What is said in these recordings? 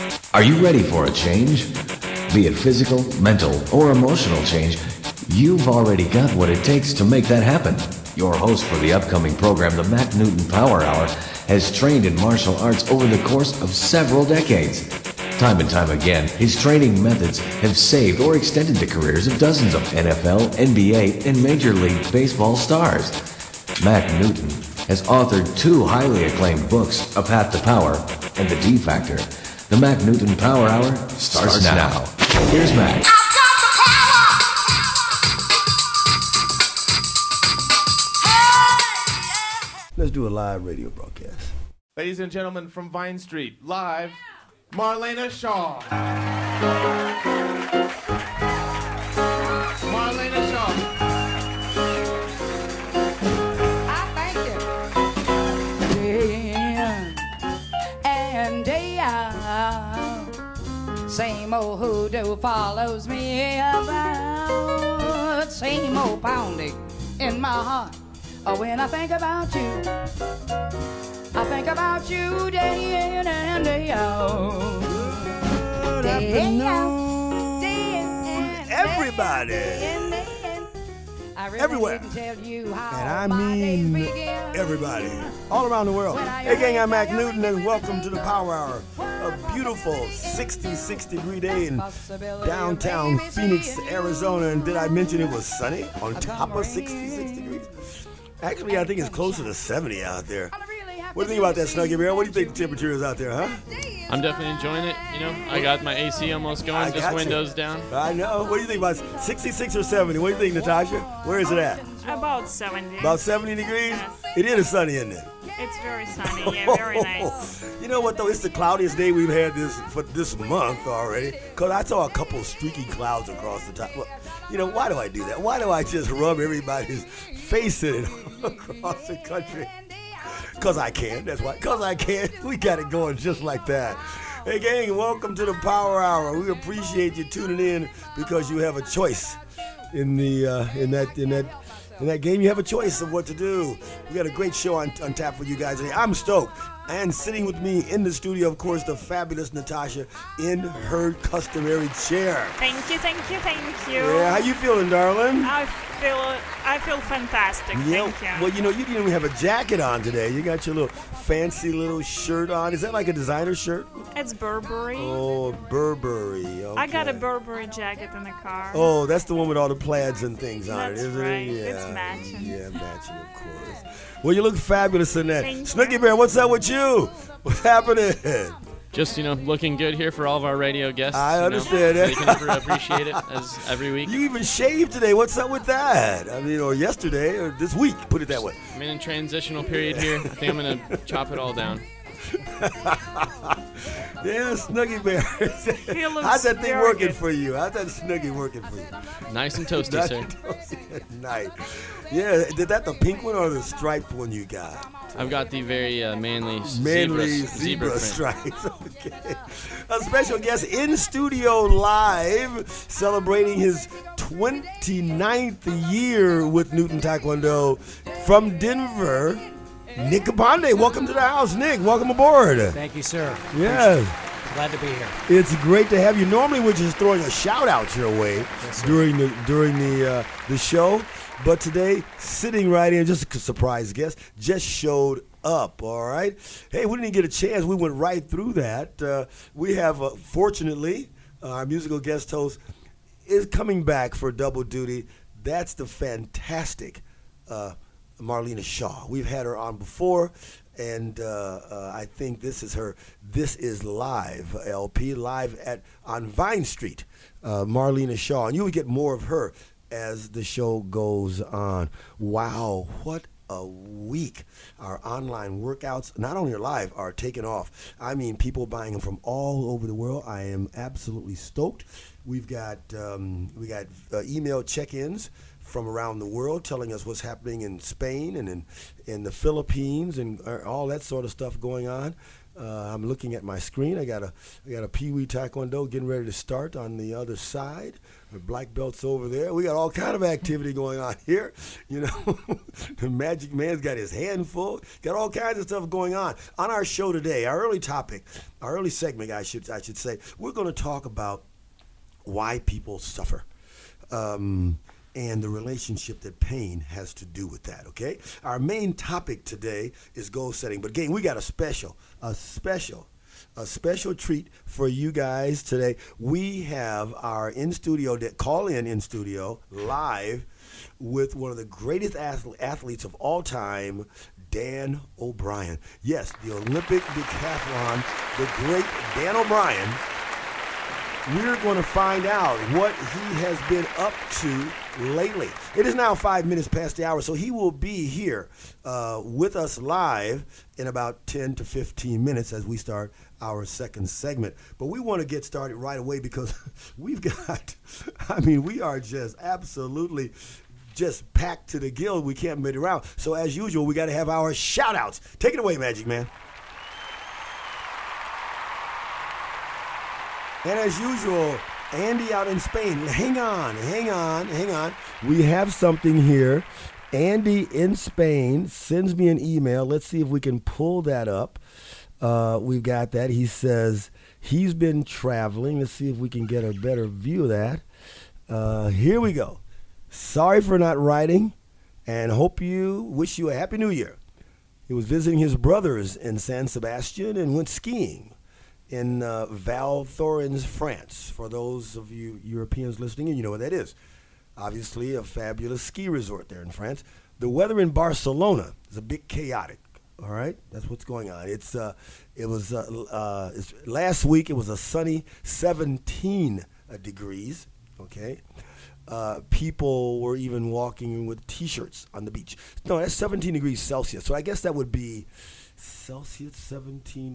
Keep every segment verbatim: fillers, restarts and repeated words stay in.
Are you ready for a change? Be it physical, mental, or emotional change, you've already got what it takes to make that happen. Your host for the upcoming program, the Mac Newton Power Hour, has trained in martial arts over the course of several decades. Time and time again, his training methods have saved or extended the careers of dozens of N F L, N B A, and Major League Baseball stars. Mac Newton has authored two highly acclaimed books, A Path to Power and The D Factor. The Mac Newton Power Hour starts, starts now. now. Here's Mac. Let's do a live radio broadcast. Ladies and gentlemen, from Vine Street, live, Marlena Shaw. Marlena Shaw. I thank you. Day in and day out, same old hoodoo follows me about, same old pounding in my heart. Oh, when I think about you, I think about you day in and day out. Good Day afternoon, out, day in and day everybody. day in, day in. I really Everywhere. didn't tell you how And I my days mean begin. everybody, all around the world. Hey gang, I'm Mac Newton and welcome to the Power Hour. A beautiful sixty-six degree day in downtown Phoenix, Arizona. And did I mention it was sunny on top of sixty-six degrees? Actually, I think it's closer to seventy out there. What do you think about that, Snuggie Bear? What do you think the temperature is out there, huh? I'm definitely enjoying it. You know, I got my A C almost going, I just got windows you. down. I know. What do you think about sixty-six or seventy? What do you think, Natasha? Where is it at? About seventy. About seventy degrees? Yes. It is sunny, isn't it? It's very sunny, yeah, very nice. You know what, though? It's the cloudiest day we've had this for this month already. Because I saw a couple of streaky clouds across the top. Well, you know, why do I do that? Why do I just rub everybody's face in it across the country? Because I can. That's why. Because I can. We got it going just like that. Hey, gang, welcome to the Power Hour. We appreciate you tuning in because you have a choice in the uh, in that in that in that game. You have a choice of what to do. We got a great show on, on tap for you guys today. I'm stoked. And sitting with me in the studio, of course, the fabulous Natasha in her customary chair. Thank you, thank you, thank you. Yeah, how you feeling, darling? I feel I feel fantastic, Yeah, thank you. well, you know, you didn't even have a jacket on today. You got your little fancy little shirt on. Is that like a designer shirt? It's Burberry. Oh, Burberry. Okay. I got a Burberry jacket in the car. Oh, that's the one with all the plaids and things on That's it, isn't right. it? It's matching. Yeah, matching, of course. Well, you look fabulous in that. Thank Snooki you. Bear, what's up with you? What's happening? Just, you know, looking good here for all of our radio guests. I you know, understand so that. They can appre- appreciate it as every week. You even shaved today. What's up with that? I mean, or yesterday, or this week, put it that way. I'm in a transitional period here. I think I'm going to chop it all down. Yeah, Snuggie Bear. He looks How's that thing very working good. for you? How's that Snuggie working for you? Nice and toasty, Nice sir. and toasty at night. Yeah, did that the pink one or the striped one you got? I've got the very uh, manly, Manly zebra, zebra, zebra print. stripes. Okay. A special guest in studio live, celebrating his twenty-ninth year with Newton Taekwondo from Denver. Nick Capande, welcome to the house. Nick, welcome aboard. Thank you, sir. Yes. Glad to be here. It's great to have you. Normally, we're just throwing a shout out your way Yes, sir. during the during the uh, the show, but today, sitting right in, just a surprise guest, just showed up. All right. Hey, we didn't get a chance. We went right through that. Uh, we have, uh, fortunately, uh, our musical guest host is coming back for double duty. That's the fantastic uh, Marlena Shaw. We've had her on before. And uh, uh, I think this is her This Is Live L P, live at on Vine Street, uh, Marlena Shaw. And you will get more of her as the show goes on. Wow, what a week. Our online workouts, not only are live, are taking off. I mean, people buying them from all over the world. I am absolutely stoked. We've got, um, we got uh, email check-ins from around the world telling us what's happening in Spain and in, in the Philippines and uh, all that sort of stuff going on. Uh, I'm looking at my screen. I got a I got a Pee Wee Taekwondo getting ready to start on the other side. The black belt's over there. We got all kind of activity going on here. You know, the Magic Man's got his hand full. Got all kinds of stuff going on on our show today. Our early topic, our early segment, I should I should say, we're going to talk about why people suffer. Um, and the relationship that pain has to do with that, okay? Our main topic today is goal setting. But again, we got a special, a special, a special treat for you guys today. We have our in-studio, call-in in-studio, live with one of the greatest athletes of all time, Dan O'Brien. Yes, the Olympic decathlon, the great Dan O'Brien. We're going to find out what he has been up to lately. It is now five minutes past the hour, so he will be here uh, with us live in about ten to fifteen minutes as we start our second segment. But we want to get started right away because we've got, I mean, we are just absolutely just packed to the gill. We can't move it around. So as usual, we got to have our shout-outs. Take it away, Magic Man. And as usual, Andy out in Spain. Hang on, hang on, hang on. We have something here. Andy in Spain sends me an email. Let's see if we can pull that up. Uh, we've got that. He says he's been traveling. Let's see if we can get a better view of that. Uh, here we go. Sorry for not writing, and hope you wish you a Happy New Year. He was visiting his brothers in San Sebastian and went skiing in uh, Val Thorens, France. For those of you Europeans listening, you know what that is. Obviously, a fabulous ski resort there in France. The weather in Barcelona is a bit chaotic. All right, that's what's going on. It's uh, it was uh, uh, it's, last week. It was a sunny seventeen uh, degrees. Okay, uh, people were even walking with T-shirts on the beach. No, that's seventeen degrees Celsius. So I guess that would be Celsius, seventeen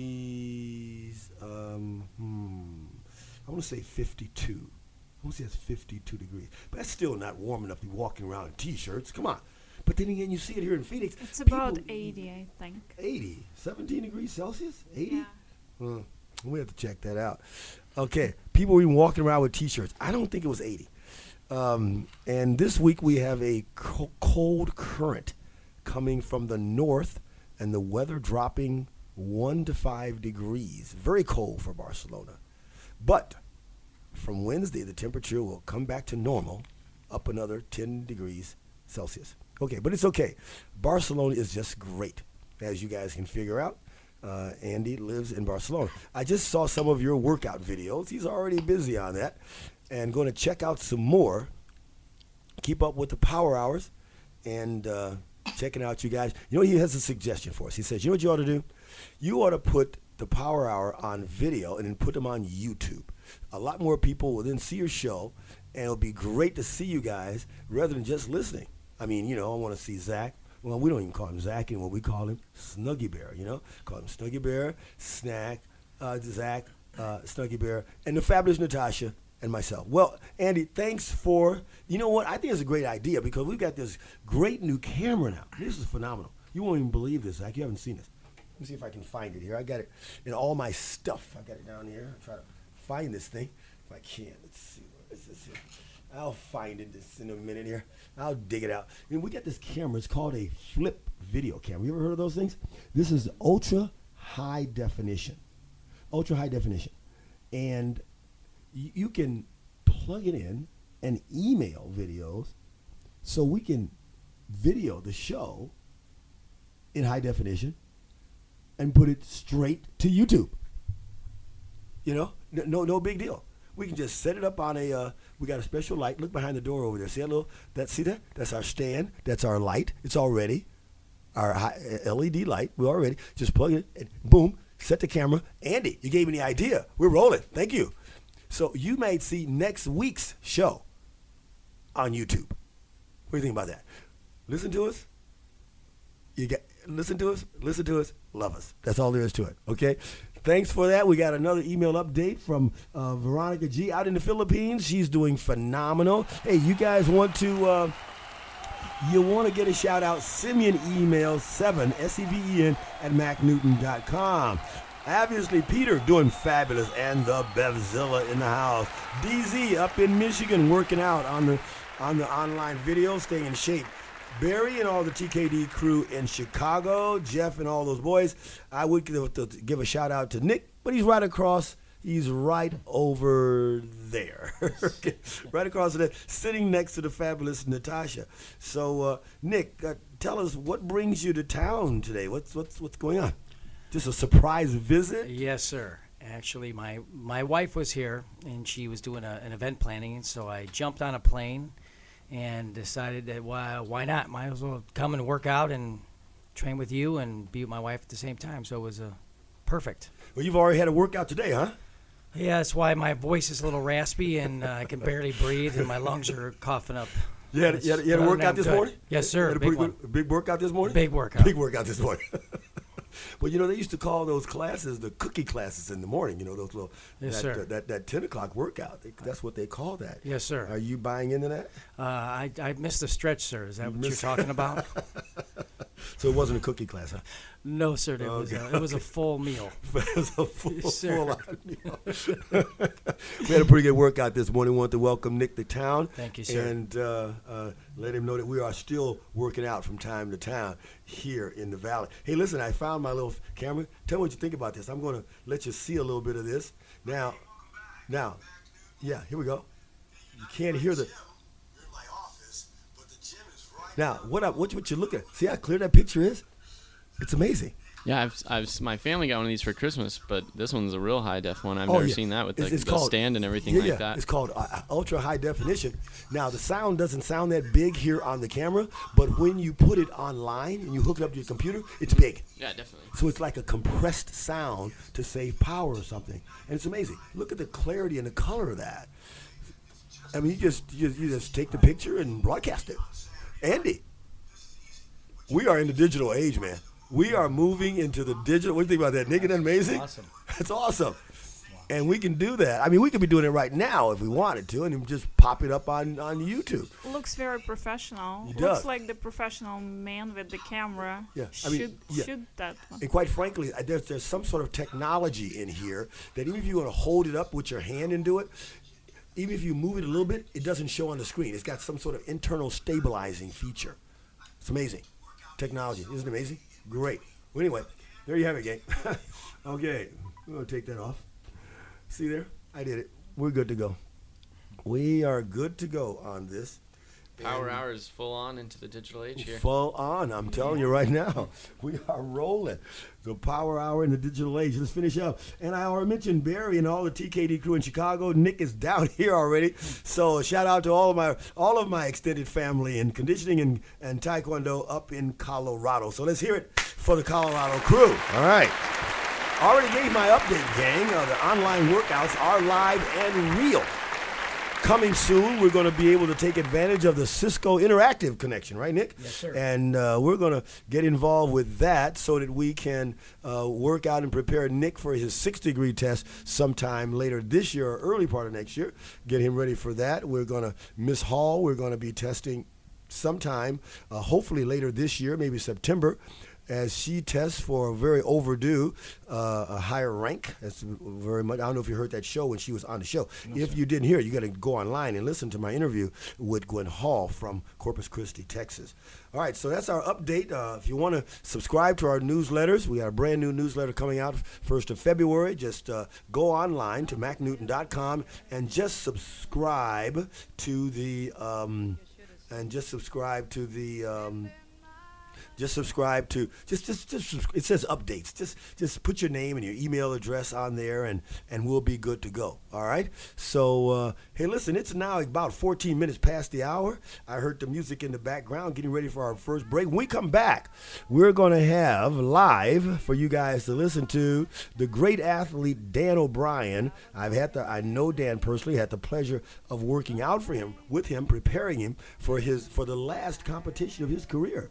degrees. Um, hmm, I want to say fifty-two. I want to say it's fifty-two degrees. But that's still not warm enough to be walking around in T-shirts. Come on. But then again, you see it here in Phoenix. It's about eighty, I think. eighty. seventeen degrees Celsius? eighty? Yeah. Hmm. We have to check that out. Okay. People were even walking around with T-shirts. I don't think it was eighty. Um, and this week we have a co- cold current coming from the north, and the weather dropping one to five degrees. Very cold for Barcelona. But from Wednesday, the temperature will come back to normal, up another ten degrees Celsius. Okay, but it's okay. Barcelona is just great, as you guys can figure out. Uh, Andy lives in Barcelona. I just saw some of your workout videos. He's already busy on that. And going to check out some more. Keep up with the power hours and uh, checking out you guys. You know, he has a suggestion for us. He says, you know what you ought to do? You ought to put the power hour on video and then put them on YouTube. A lot more people will then see your show, and it'll be great to see you guys rather than just listening. I mean, you know, I want to see Zach. Well, we don't even call him Zach anymore. We call him Snuggy Bear, you know. Call him Snuggy Bear, Snack, uh, Zach, uh, Snuggy Bear, and the fabulous Natasha and myself. Well, Andy, thanks for, you know what, I think it's a great idea because we've got this great new camera now. This is phenomenal. You won't even believe this, Zach. You haven't seen this. Let me see if I can find it here. I got it in all my stuff. I got it down here. I'll try to find this thing if I can. Let's see. Where is this here? I'll find it this in a minute here. I'll dig it out. And we got this camera. It's called a flip video camera. You ever heard of those things? This is ultra high definition. Ultra high definition. And y- you can plug it in and email videos so we can video the show in high definition and put it straight to YouTube. You know, no, no, no big deal. We can just set it up on a, uh, we got a special light. Look behind the door over there. See that little, that, see that? That's our stand. That's our light. It's all ready. Our high, uh, L E D light. We're all ready. Just plug it in, and boom, set the camera. Andy, you gave me the idea. We're rolling. Thank you. So you may see next week's show on YouTube. What do you think about that? Listen to us. You get, listen to us. Listen to us. Love us. That's all there is to it. Okay? Thanks for that. We got another email update from uh, Veronica G out in the Philippines. She's doing phenomenal. Hey, you guys want to uh, you want to get a shout out, send me an email, seven, S E V E N, at mac newton dot com. Obviously, Peter doing fabulous, and the Bevzilla in the house. D Z up in Michigan working out on the on the online video, staying in shape. Barry and all the T K D crew in Chicago, Jeff and all those boys. I would give, give a shout out to Nick, but he's right across. He's right over there, right across there, sitting next to the fabulous Natasha. So, uh, Nick, uh, tell us what brings you to town today. What's what's what's going on? Just a surprise visit? Yes, sir. Actually, my my wife was here, and she was doing a, an event planning, and so I jumped on a plane and decided that why why not? Might as well come and work out and train with you and be with my wife at the same time. So it was uh, perfect. Well, you've already had a workout today, huh? Yeah, that's why my voice is a little raspy, and uh, I can barely breathe, and my lungs are coughing up. You had, you had, you had a workout this good. morning? Yes, sir. You had a Big big, one. big workout this morning? Big workout. Big workout this morning. Well, you know, they used to call those classes the cookie classes in the morning, you know, those little, Yes, that, sir. uh, that, that ten o'clock workout. They, that's what they call that. Yes, sir. Are you buying into that? Uh, I, I missed the stretch, sir. Is that You what you're missed- talking about? So it wasn't a cookie class, huh? No, sir. It, was Okay. a, it was a full meal. It was a full, Yes, sir. full on meal. We had a pretty good workout this morning. We want to welcome Nick to town. Thank you, sir. And uh, uh, let him know that we are still working out from time to time here in the Valley. Hey, listen, I found my little camera. Tell me what you think about this. I'm going to let you see a little bit of this. Now, now, yeah, here we go. You can't hear the... Now, what I, what, what you look at? See how clear that picture is? It's amazing. Yeah, I've, I've my family got one of these for Christmas, but this one's a real high def one. I've Oh, never yeah. seen that with It's- the, it's the called- stand and everything yeah, like yeah. that. It's called uh, ultra high definition. Now, the sound doesn't sound that big here on the camera, but when you put it online and you hook it up to your computer, it's big. Yeah, definitely. So it's like a compressed sound to save power or something. And it's amazing. Look at the clarity and the color of that. I mean, you just you just, you just take the picture and broadcast it. Andy, we are in the digital age, man. We are moving into the digital. What do you think about that, Nick? Isn't that amazing? Awesome. That's awesome. And we can do that. I mean, we could be doing it right now if we wanted to, and just pop it up on, on YouTube. Looks very professional. It Looks does. like the professional man with the camera. Yeah, I Should mean, yeah. shoot that one. And quite frankly, I- there's, there's some sort of technology in here that even if you want to hold it up with your hand and do it, even if you move it a little bit, it doesn't show on the screen. It's got some sort of internal stabilizing feature. It's amazing. Technology. Isn't it amazing? Great. Well, anyway, there you have it, gang. Okay, we're going to take that off. See there? I did it. We're good to go. We are good to go on this. Power And hour is full on into the digital age here. Full on. I'm telling you right now. We are rolling. The power hour in the digital age. Let's finish up. And I already mentioned Barry and all the T K D crew in Chicago. Nick is down here already. So shout out to all of my all of my extended family in conditioning and, and taekwondo up in Colorado. So let's hear it for the Colorado crew. All right. Already gave my update, gang. Uh, the online workouts are live and real. Coming soon, we're going to be able to take advantage of the Cisco Interactive connection, right, Nick? Yes, sir. And uh, we're going to get involved with that so that we can uh, work out and prepare Nick for his six-degree test sometime later this year or early part of next year. Get him ready for that. We're going to, Miss Hall, we're going to be testing sometime, uh, hopefully later this year, maybe September, as she tests for a very overdue uh, a higher rank. That's very much. I don't know if you heard that show when she was on the show. No, if sir. you didn't hear it, you got to go online and listen to my interview with Gwen Hall from Corpus Christi, Texas. All right, so that's our update. Uh, if you want to subscribe to our newsletters, we got a brand new newsletter coming out first of February. Just uh, go online to mac newton dot com and just subscribe to the um, and just subscribe to the. Um, Just subscribe to just just just subs- it says updates. Just just put your name and your email address on there, and and we'll be good to go. All right. So uh, hey, listen, it's now about fourteen minutes past the hour. I heard the music in the background, getting ready for our first break. When we come back, we're gonna have live for you guys to listen to the great athlete Dan O'Brien. I've had the I know Dan personally. Had the pleasure of working out for him with him, preparing him for his for the last competition of his career.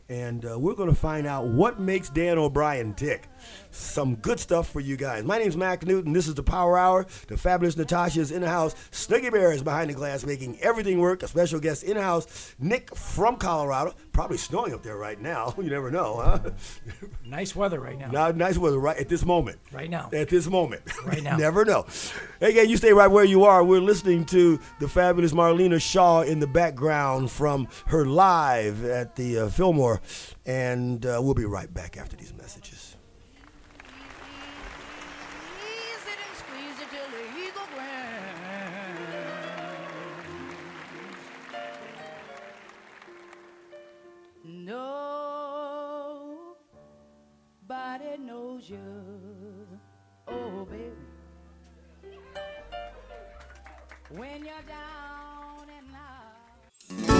and uh, we're going to find out what makes Dan O'Brien tick. Some good stuff for you guys. My name's Mac Newton. This is the Power Hour. The fabulous Natasha is in the house. Snooky Bear is behind the glass making everything work. A special guest in the house, Nick from Colorado. Probably snowing up there right now. You never know, huh? Nice weather right now. Now, nice weather right at this moment. Right now. At this moment. Right now. Never know. Hey, gang, you stay right where you are. We're listening to the fabulous Marlena Shaw in the background from her live at the uh, Fillmore. And uh, we'll be right back after these messages. Nobody knows you, oh baby, when you're down and out.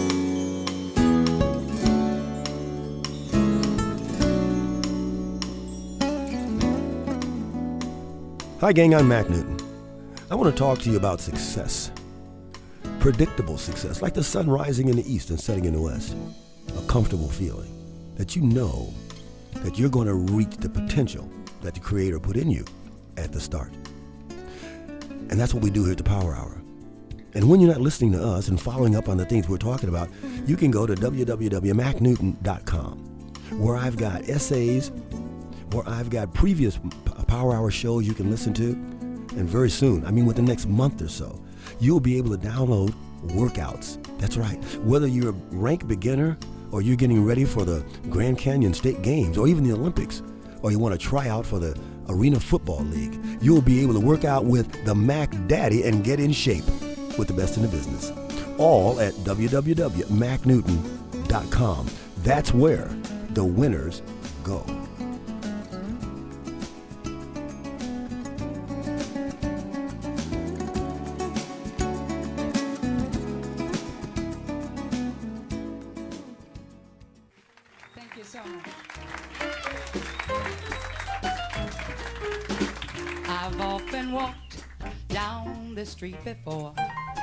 Hi gang, I'm Mac Newton. I want to talk to you about success. Predictable success, like the sun rising in the east and setting in the west. A comfortable feeling that you know that you're going to reach the potential that the Creator put in you at the start. And that's what we do here at the Power Hour. And when you're not listening to us and following up on the things we're talking about, you can go to w w w dot mac newton dot com, where I've got essays, where I've got previous Power Hour shows you can listen to. And very soon, I mean within the next month or so, you'll be able to download workouts. That's right. Whether you're a rank beginner or you're getting ready for the Grand Canyon State Games or even the Olympics, or you want to try out for the Arena Football League, you'll be able to work out with the Mac Daddy and get in shape with the best in the business. All at w w w dot mac newton dot com. That's where the winners go. I've often walked down the street before,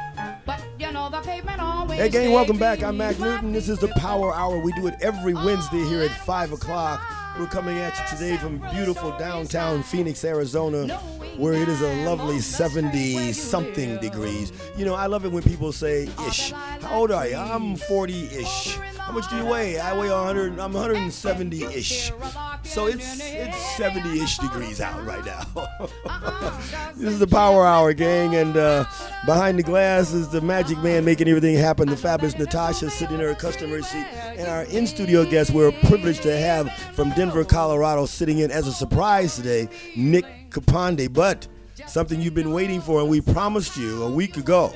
but you know the pavement always. Hey gang, welcome back. I'm Mac Newton. This is the Power Hour. We do it every Wednesday here at five o'clock. We're coming at you today from beautiful downtown Phoenix, Arizona, where it is a lovely seventy-something degrees. You know, I love it when people say ish. How old are you? I'm forty-ish. How much do you weigh? I weigh one hundred. I'm one hundred seventy-ish. So it's it's seventy-ish degrees out right now. This is the Power Hour, gang, and uh, behind the glass is the magic man making everything happen, the fabulous Natasha sitting in her customary seat, and our in-studio guest we're privileged to have from Denver, Colorado, sitting in as a surprise today, Nick Kapande. But something you've been waiting for, and we promised you a week ago.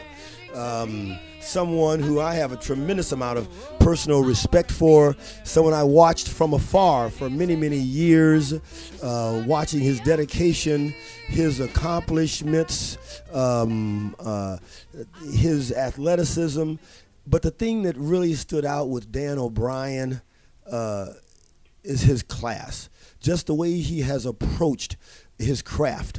Um, someone who I have a tremendous amount of personal respect for, someone I watched from afar for many, many years, uh, watching his dedication, his accomplishments, um, uh, his athleticism. But the thing that really stood out with Dan O'Brien uh, is his class, just the way he has approached his craft.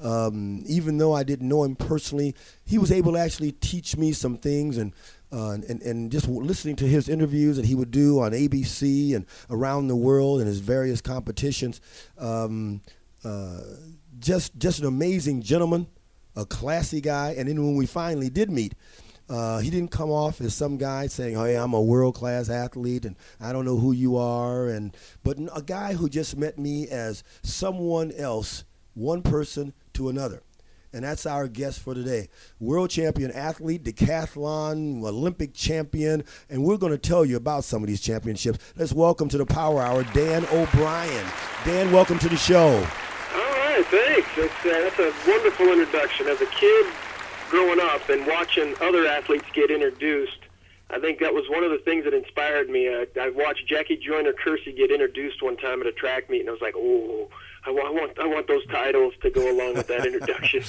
Um, even though I didn't know him personally, he was able to actually teach me some things, and uh, and, and just listening to his interviews that he would do on A B C and around the world and his various competitions. Um, uh, just just an amazing gentleman, a classy guy. And then when we finally did meet, Uh, he didn't come off as some guy saying, "Hey, I'm a world-class athlete, and I don't know who you are," and but a guy who just met me as someone else, one person to another. And that's our guest for today. World champion athlete, decathlon, Olympic champion, and we're going to tell you about some of these championships. Let's welcome to the Power Hour, Dan O'Brien. Dan, welcome to the show. All right, thanks. It's, uh, that's a wonderful introduction. As a kid, growing up and watching other athletes get introduced, I think that was one of the things that inspired me. Uh, I watched Jackie Joyner-Kersee get introduced one time at a track meet, and I was like, oh, I want, I want, I want those titles to go along with that introduction.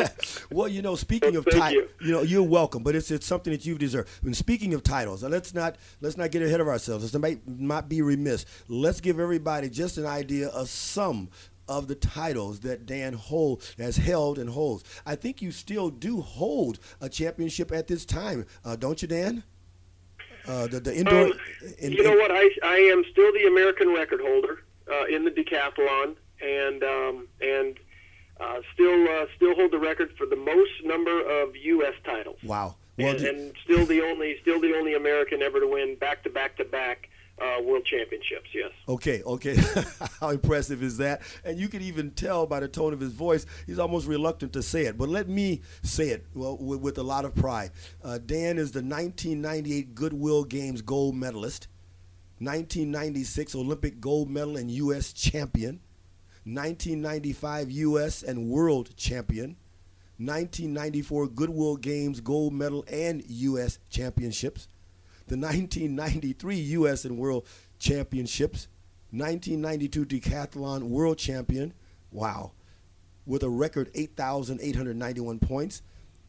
Well, you know, speaking well, of titles, you. you know, you're welcome, but it's it's something that you deserve. And speaking of titles, let's not let's not get ahead of ourselves. Let's not, not be remiss. Let's give everybody just an idea of some of the titles that Dan hold, has held and holds. I think you still do hold a championship at this time, uh, don't you, Dan? Uh, the, the indoor. Um, in, you know in, what? I I am still the American record holder uh, in the decathlon, and um, and uh, still uh, still hold the record for the most number of U S titles. Wow. Well, and, and still the only still the only American ever to win back to back to back uh, world championships. Yes. Okay, okay. How impressive is that? And you can even tell by the tone of his voice, he's almost reluctant to say it. But let me say it well with, with a lot of pride. Uh, Dan is the nineteen ninety-eight Goodwill Games gold medalist, nineteen ninety-six Olympic gold medal and U S champion, nineteen ninety-five U S and world champion, nineteen ninety-four Goodwill Games gold medal and U S championships, the nineteen ninety-three U S and world championships, nineteen ninety-two decathlon world champion, wow, with a record eight thousand eight hundred ninety-one points,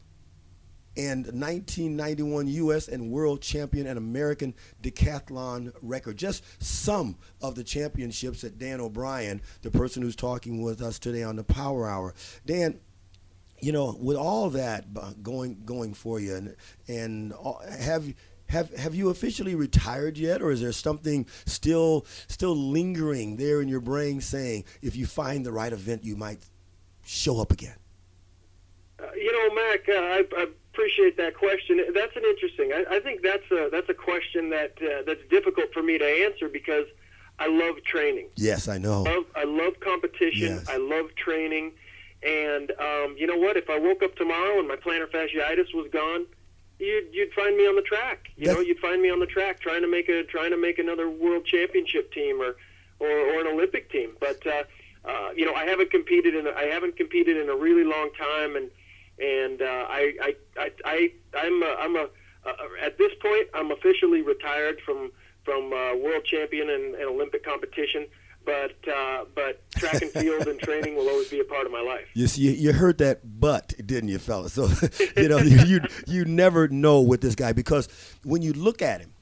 and nineteen ninety-one U S and world champion and American decathlon record. Just some of the championships that Dan O'Brien, the person who's talking with us today on the Power Hour. Dan, you know, with all that going going for you, and and have have have you officially retired yet, or is there something still still lingering there in your brain saying if you find the right event you might show up again? Uh, you know, Mac, uh, I, I appreciate that question. That's an interesting. I, I think that's a that's a question that uh, that's difficult for me to answer because I love training. Yes, I know. I love, I love competition. Yes. I love training. And um, you know what? If I woke up tomorrow and my plantar fasciitis was gone, you'd you'd find me on the track. You That's, know, you'd find me on the track trying to make a trying to make another world championship team or or, or an Olympic team. But uh, uh, you know, I haven't competed in a, I haven't competed in a really long time, and and uh, I, I I I I'm a, I'm a uh, at this point I'm officially retired from from uh, world champion and, and Olympic competition. But uh, but track and field and training will always be a part of my life. You see, you heard that but, didn't you, fellas? So, you know, you you never know with this guy because when you look at him,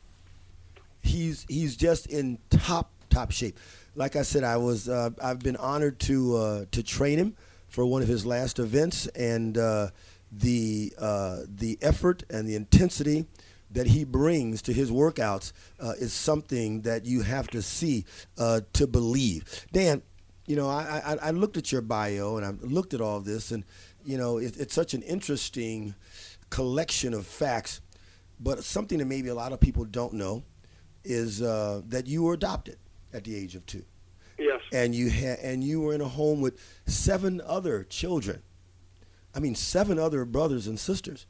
he's he's just in top top shape. Like I said, I was uh, I've been honored to uh, to train him for one of his last events, and uh, the uh, the effort and the intensity that he brings to his workouts uh, is something that you have to see uh, to believe. Dan, you know, I, I, I looked at your bio and I looked at all this, and you know, it, it's such an interesting collection of facts. But something that maybe a lot of people don't know is uh, that you were adopted at the age of two. Yes. And you had, and you were in a home with seven other children. I mean, seven other brothers and sisters.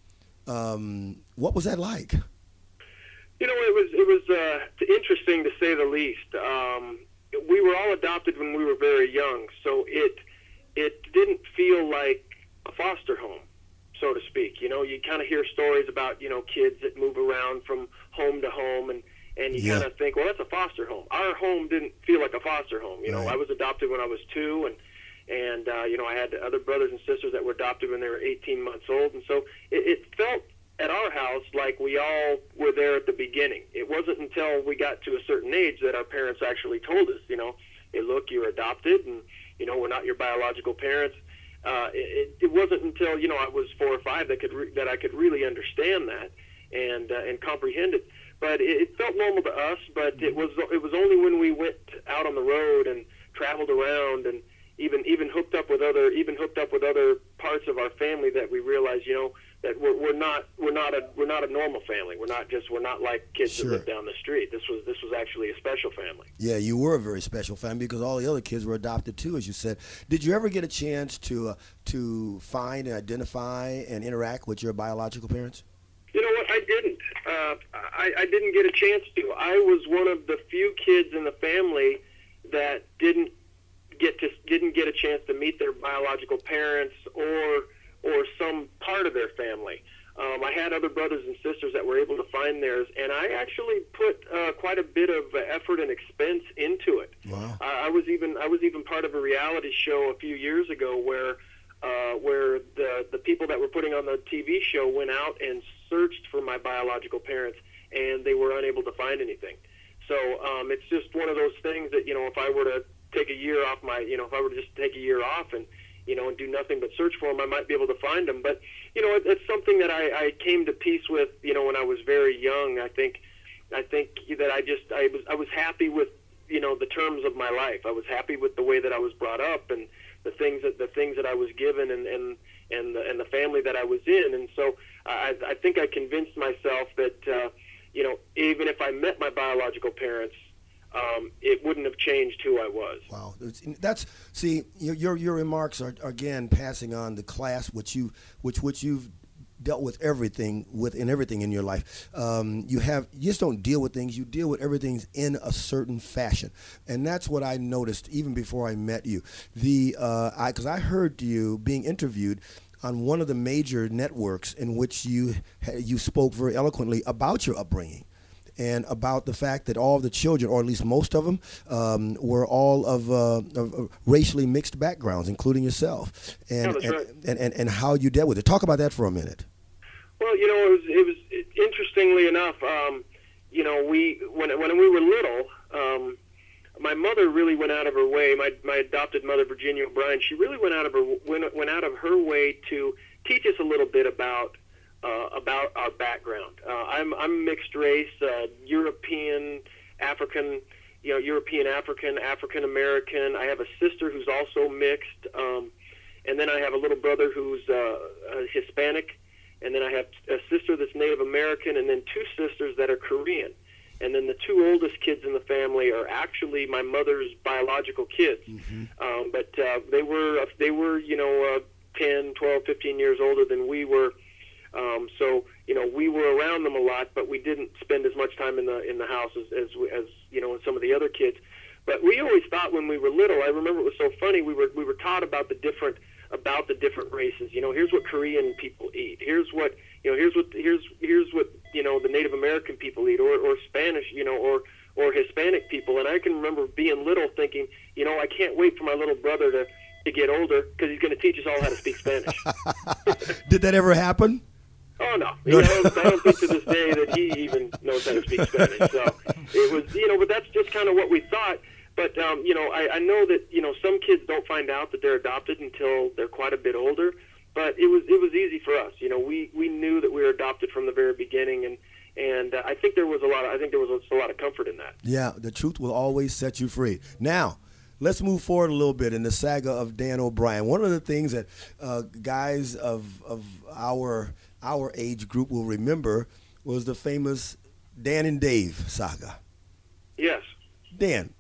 Um, what was that like? You know, it was it was uh, interesting to say the least. Um, we were all adopted when we were very young, so it it didn't feel like a foster home, so to speak. You know, you kind of hear stories about you know kids that move around from home to home, and and you Yeah. kind of think, well, that's a foster home. Our home didn't feel like a foster home. You know, Right. I was adopted when I was two, and and uh, you know I had other brothers and sisters that were adopted when they were eighteen months old, and so it, it felt at our house like we all were there at the beginning. It wasn't until we got to a certain age that our parents actually told us, you know, hey, look, you're adopted, and you know we're not your biological parents. Uh, it, it wasn't until you know I was four or five that could re- that I could really understand that and uh, and comprehend it. But it, it felt normal to us. But it was it was only when we went out on the road and traveled around and even even hooked up with other even hooked up with other parts of our family that we realized, you know, that we're, we're not we're not a we're not a normal family. We're not just we're not like kids Sure. that live down the street. This was this was actually a special family. Yeah, you were a very special family because all the other kids were adopted too, as you said. Did you ever get a chance to uh, to find and identify and interact with your biological parents? You know what? I didn't. Uh, I, I didn't get a chance to. I was one of the few kids in the family that didn't get to didn't get a chance to meet their biological parents or or some part of their family. Um, I had other brothers and sisters that were able to find theirs, and I actually put uh, quite a bit of uh, effort and expense into it. Wow. Uh, I was even I was even part of a reality show a few years ago where uh, where the the people that were putting on the T V show went out and searched for my biological parents, and they were unable to find anything. So um, it's just one of those things that you know if I were to take a year off my you know if I were to just take a year off and you know, and do nothing but search for them, I might be able to find them. But, you know, it, it's something that I, I came to peace with, you know, when I was very young. I think, I think that I just, I was, I was happy with, you know, the terms of my life. I was happy with the way that I was brought up and the things that, the things that I was given and, and, and the, and the family that I was in. And so I, I think I convinced myself that, uh, you know, even if I met my biological parents, Um, it wouldn't have changed who I was. Wow, that's see your your, your remarks are, are again passing on the class which you which which you've dealt with everything with in everything in your life. Um, you have you just don't deal with things. You deal with everything in a certain fashion, and that's what I noticed even before I met you. The uh, I because I heard you being interviewed on one of the major networks in which you you spoke very eloquently about your upbringing. And about the fact that all of the children, or at least most of them, um, were all of, uh, of racially mixed backgrounds, including yourself, and, Yeah, that's and, right. and, and and how you dealt with it. Talk about that for a minute. Well, you know, it was, it was interestingly enough, um, you know, we when when we were little, um, my mother really went out of her way. My my adopted mother, Virginia O'Brien, she really went out of her went, went out of her way to teach us a little bit about. Uh, about our background. Uh, I'm I'm mixed race, uh, European, African, you know, European African, African American. I have a sister who's also mixed, um, and then I have a little brother who's uh, uh, Hispanic, and then I have a sister that's Native American, and then two sisters that are Korean. And then the two oldest kids in the family are actually my mother's biological kids. Mm-hmm. Um, but uh, they were they were you know uh, ten, twelve, fifteen years older than we were. Um, so you know we were around them a lot, but we didn't spend as much time in the in the house as as, as you know some of the other kids. But we always thought when we were little, I remember it was so funny. We were we were taught about the different about the different races. You know, here's what Korean people eat. Here's what you know. Here's what here's here's what you know the Native American people eat, or or Spanish, you know, or or Hispanic people. And I can remember being little, thinking, you know, I can't wait for my little brother to to get older because he's going to teach us all how to speak Spanish. Did that ever happen? Oh, no. You know, I don't think to this day that he even knows how to speak Spanish. So it was, you know, but that's just kind of what we thought. But, um, you know, I, I know that, you know, some kids don't find out that they're adopted until they're quite a bit older. But it was it was easy for us. You know, we, we knew that we were adopted from the very beginning. And, and uh, I think there was a lot of, I think there was a lot of comfort in that. Yeah, the truth will always set you free. Now, let's move forward a little bit in the saga of Dan O'Brien. One of the things that uh, guys of of our our age group will remember was the famous Dan and Dave saga. Yes. Dan,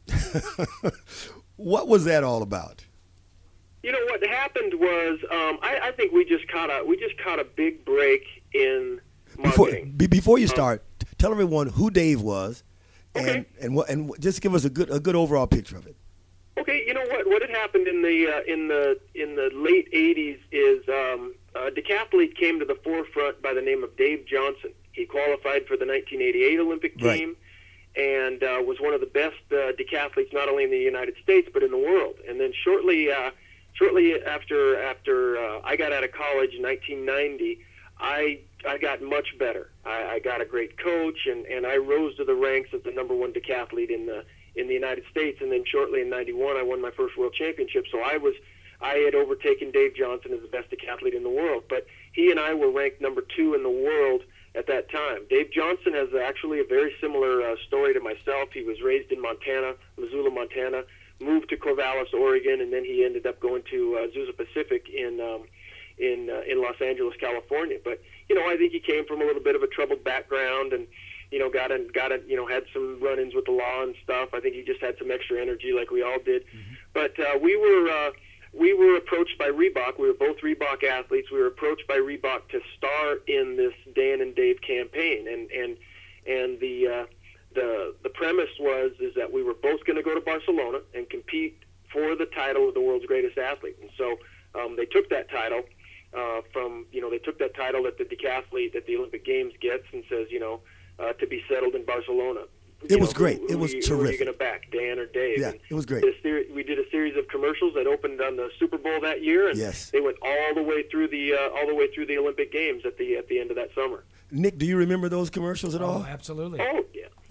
what was that all about? You know what happened was um, I, I think we just caught a we just caught a big break in marketing. Before, be, before you start, um, tell everyone who Dave was, and okay. and what and just give us a good a good overall picture of it. Okay, you know what? What had happened in the uh, in the in the late eighties is um, a decathlete came to the forefront by the name of Dave Johnson. He qualified for the nineteen eighty-eight Olympic team, right. and uh, was one of the best uh, decathletes not only in the United States but in the world. And then shortly uh, shortly after after uh, I got out of college in nineteen ninety, I I got much better. I, I got a great coach, and, and I rose to the ranks as the number one decathlete in the in the United States. And then shortly in ninety-one, I won my first world championship. So I was I had overtaken Dave Johnson as the best decathlete in the world. But he and I were ranked number two in the world at that time. Dave Johnson has actually a very similar uh, story to myself. He was raised in Montana, Missoula, Montana, moved to Corvallis, Oregon, and then he ended up going to uh, Azusa Pacific in um, in uh, in Los Angeles, California. But you know, I think he came from a little bit of a troubled background, and you know, got in, got in, you know, had some run-ins with the law and stuff. I think he just had some extra energy, like we all did. Mm-hmm. But uh, we were. Uh, We were approached by Reebok. We were both Reebok athletes. We were approached by Reebok to star in this Dan and Dave campaign, and and and the uh, the the premise was is that we were both going to go to Barcelona and compete for the title of the world's greatest athlete. And so um, they took that title uh, from you know they took that title that the decathlete at the Olympic Games gets and says you know uh, to be settled in Barcelona. It You was know, great. Who, it was who, terrific. Who are you going to back, Dan or Dave? Yeah, and it was great. We did, a seri- we did a series of commercials that opened on the Super Bowl that year, and yes. they went all the way through the uh, all the way through the Olympic Games at the at the end of that summer. Nick, do you remember those commercials at oh, all? Absolutely. Oh yeah,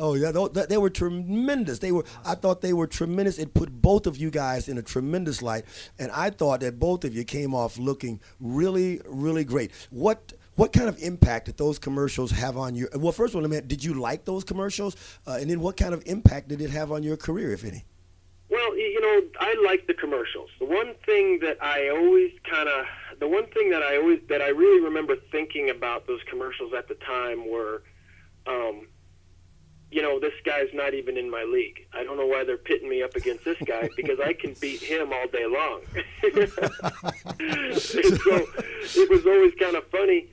Oh yeah, they, they were tremendous. They were. I thought they were tremendous. It put both of you guys in a tremendous light, and I thought that both of you came off looking really, really great. What what kind of impact did those commercials have on your? Well, first of all, I mean, did you like those commercials, uh, and then what kind of impact did it have on your career, if any? Well, you know, I like the commercials. The one thing that I always kind of, the one thing that I always, that I really remember thinking about those commercials at the time were, um, you know, this guy's not even in my league. I don't know why they're pitting me up against this guy because I can beat him all day long. And so it was always kind of funny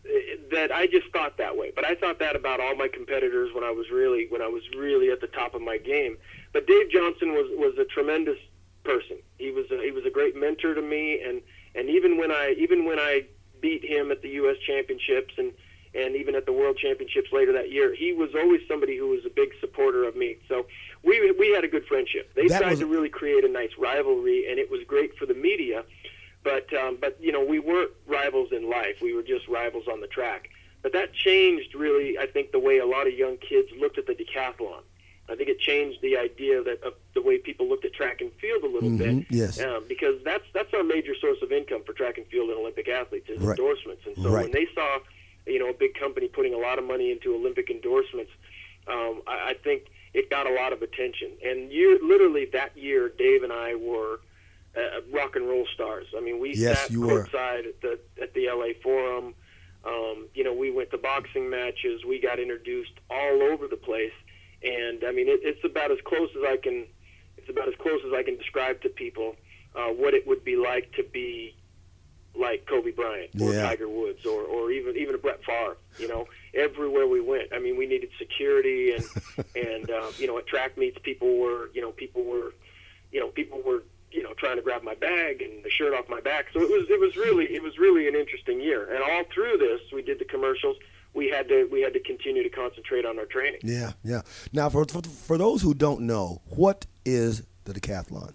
that I just thought that way. But I thought that about all my competitors when I was really, when I was really at the top of my game. But Dave Johnson was, was a tremendous person. He was a, he was a great mentor to me, and, and even when I even when I beat him at the U S Championships and, and even at the World Championships later that year, he was always somebody who was a big supporter of me. So we we had a good friendship. They That tried was- to really create a nice rivalry, and it was great for the media. But um, but you know, we weren't rivals in life. We were just rivals on the track. But that changed really, I think, the way a lot of young kids looked at the decathlon. I think it changed the idea that of the way people looked at track and field a little Mhm, bit. yes. Um, because that's that's our major source of income for track and field and Olympic athletes is Right. endorsements. And so Right. when they saw, you know, a big company putting a lot of money into Olympic endorsements, um, I, I think it got a lot of attention. And year, literally that year, Dave and I were uh, rock and roll stars. I mean, we Yes, sat you were. courtside at the at the L A Forum. Um, you know, we went to boxing matches. We got introduced all over the place. And I mean, it, it's about as close as I can. It's about as close as I can describe to people uh, what it would be like to be like Kobe Bryant or Yeah. Tiger Woods or, or even even a Brett Favre. You know, everywhere we went. I mean, we needed security and and uh, you know, at track meets, people were you know people were you know people were you know trying to grab my bag and the shirt off my back. So it was it was really it was really an interesting year. And all through this, we did the commercials. We had to we had to continue to concentrate on our training. Yeah, yeah. Now, for, for for those who don't know, what is the decathlon?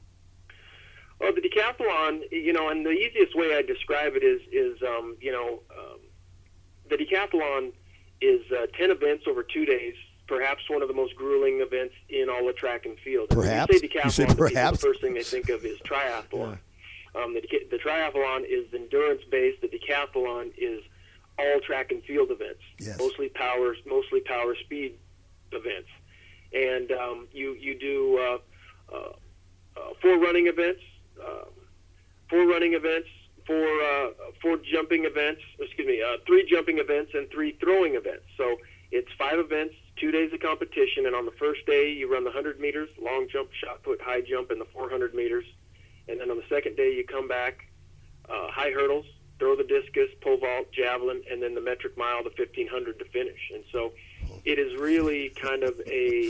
Well, the decathlon, you know, and the easiest way I describe it is, is um, you know, um, the decathlon is uh, ten events over two days, perhaps one of the most grueling events in all of track and field. And Perhaps? When you say You decathlon, say the people- perhaps? the first thing they think of is triathlon. Um, the, deca- the triathlon is endurance-based. The decathlon is all track and field events, Yes. mostly power, mostly power speed events. And um, you, you do uh, uh, uh, four running events, um, four running events, four uh, four jumping events. Excuse me, uh, three jumping events and three throwing events. So it's five events, two days of competition, and on the first day you run the one hundred meters, long jump, shot put, high jump, and the four hundred meters. And then on the second day you come back, uh, high hurdles, throw the discus, pole vault, javelin, and then the metric mile, the fifteen hundred to finish. And so it is really kind of a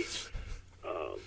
um,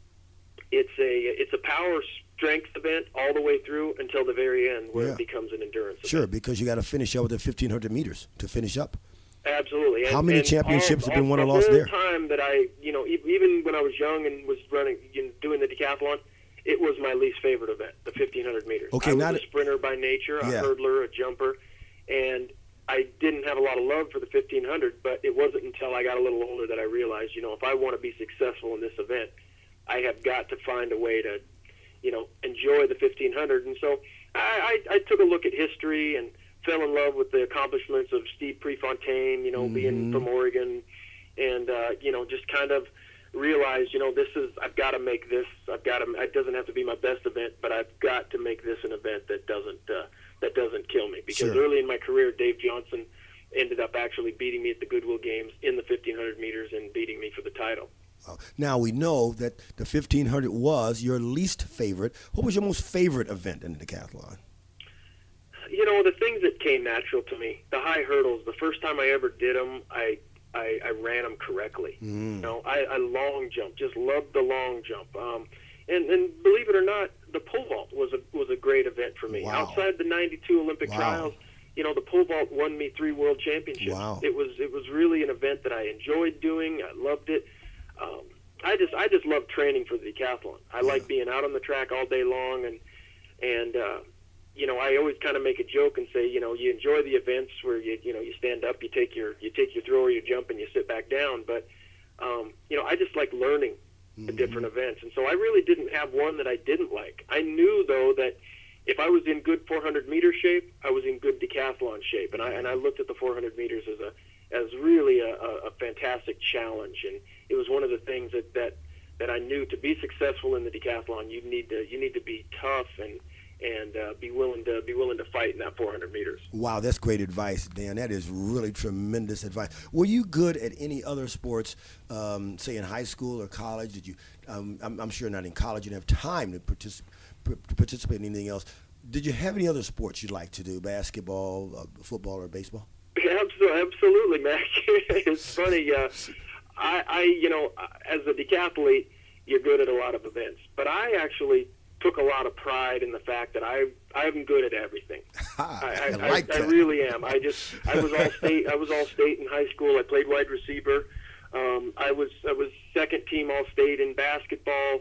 it's a it's a power strength event all the way through until the very end, where Yeah. it becomes an endurance event. Sure, because you got to finish up with the fifteen hundred meters to finish up. Absolutely. How And- many and championships all, have been won or the lost whole there? time that I, you know, e- even when I was young and was running, you know, doing the decathlon, it was my least favorite event, the fifteen hundred meters. Okay, I was not a sprinter by nature, a Yeah. hurdler, a jumper, and I didn't have a lot of love for the fifteen hundred, but it wasn't until I got a little older that I realized, you know, if I want to be successful in this event, I have got to find a way to, you know, enjoy the fifteen hundred. And so I, I, I took a look at history and fell in love with the accomplishments of Steve Prefontaine, you know, being from Oregon, and, uh, you know, just kind of realized, you know, this is, I've got to make this, I've got to, it doesn't have to be my best event, but I've got to make this an event that doesn't, uh, that doesn't kill me. Because Sure. early in my career, Dave Johnson ended up actually beating me at the Goodwill Games in the fifteen hundred meters and beating me for the title. Uh, Now we know that the fifteen hundred was your least favorite. What was your most favorite event in the decathlon? You know, the things that came natural to me, the high hurdles, the first time I ever did them, I, I, I ran them correctly. You know, I, I long jump, just loved the long jump. Um, and, and believe it or not, the pole vault was a, was a great event for me. Wow. Outside the ninety-two Olympic Wow. trials, you know, the pole vault won me three world championships. Wow. It was, it was really an event that I enjoyed doing. I loved it. Um, I just, I just love training for the decathlon. I like being out on the track all day long, and, and, uh, you know, I always kind of make a joke and say, you know, you enjoy the events where you, you know, you stand up, you take your, you take your throw or your jump, and you sit back down. But um, you know, I just like learning mm-hmm. the different events. And so I really didn't have one that I didn't like. I knew, though, that if I was in good four hundred meter shape, I was in good decathlon shape. And I, and I looked at the four hundred meters as a as really a, a, a fantastic challenge. And it was one of the things that, that, that I knew to be successful in the decathlon, you need to you need to be tough and and uh, be willing to be willing to fight in that four hundred meters. Wow, that's great advice, Dan. That is really tremendous advice. Were you good at any other sports, um, say in high school or college? Did you? Um, I'm, I'm sure not in college. You didn't have time to participate. To participate in anything else. Did you have any other sports you'd like to do? Basketball, uh, football, or baseball? Absolutely, absolutely, Mac. It's funny. Uh, I, I, you know, as a decathlete, you're good at a lot of events, but I actually took a lot of pride in the fact that I, I'm good at everything. I, I, I, like I, that. I really am. I just, I was all state. I was all state in high school. I played wide receiver. Um, I was, I was second team all state in basketball.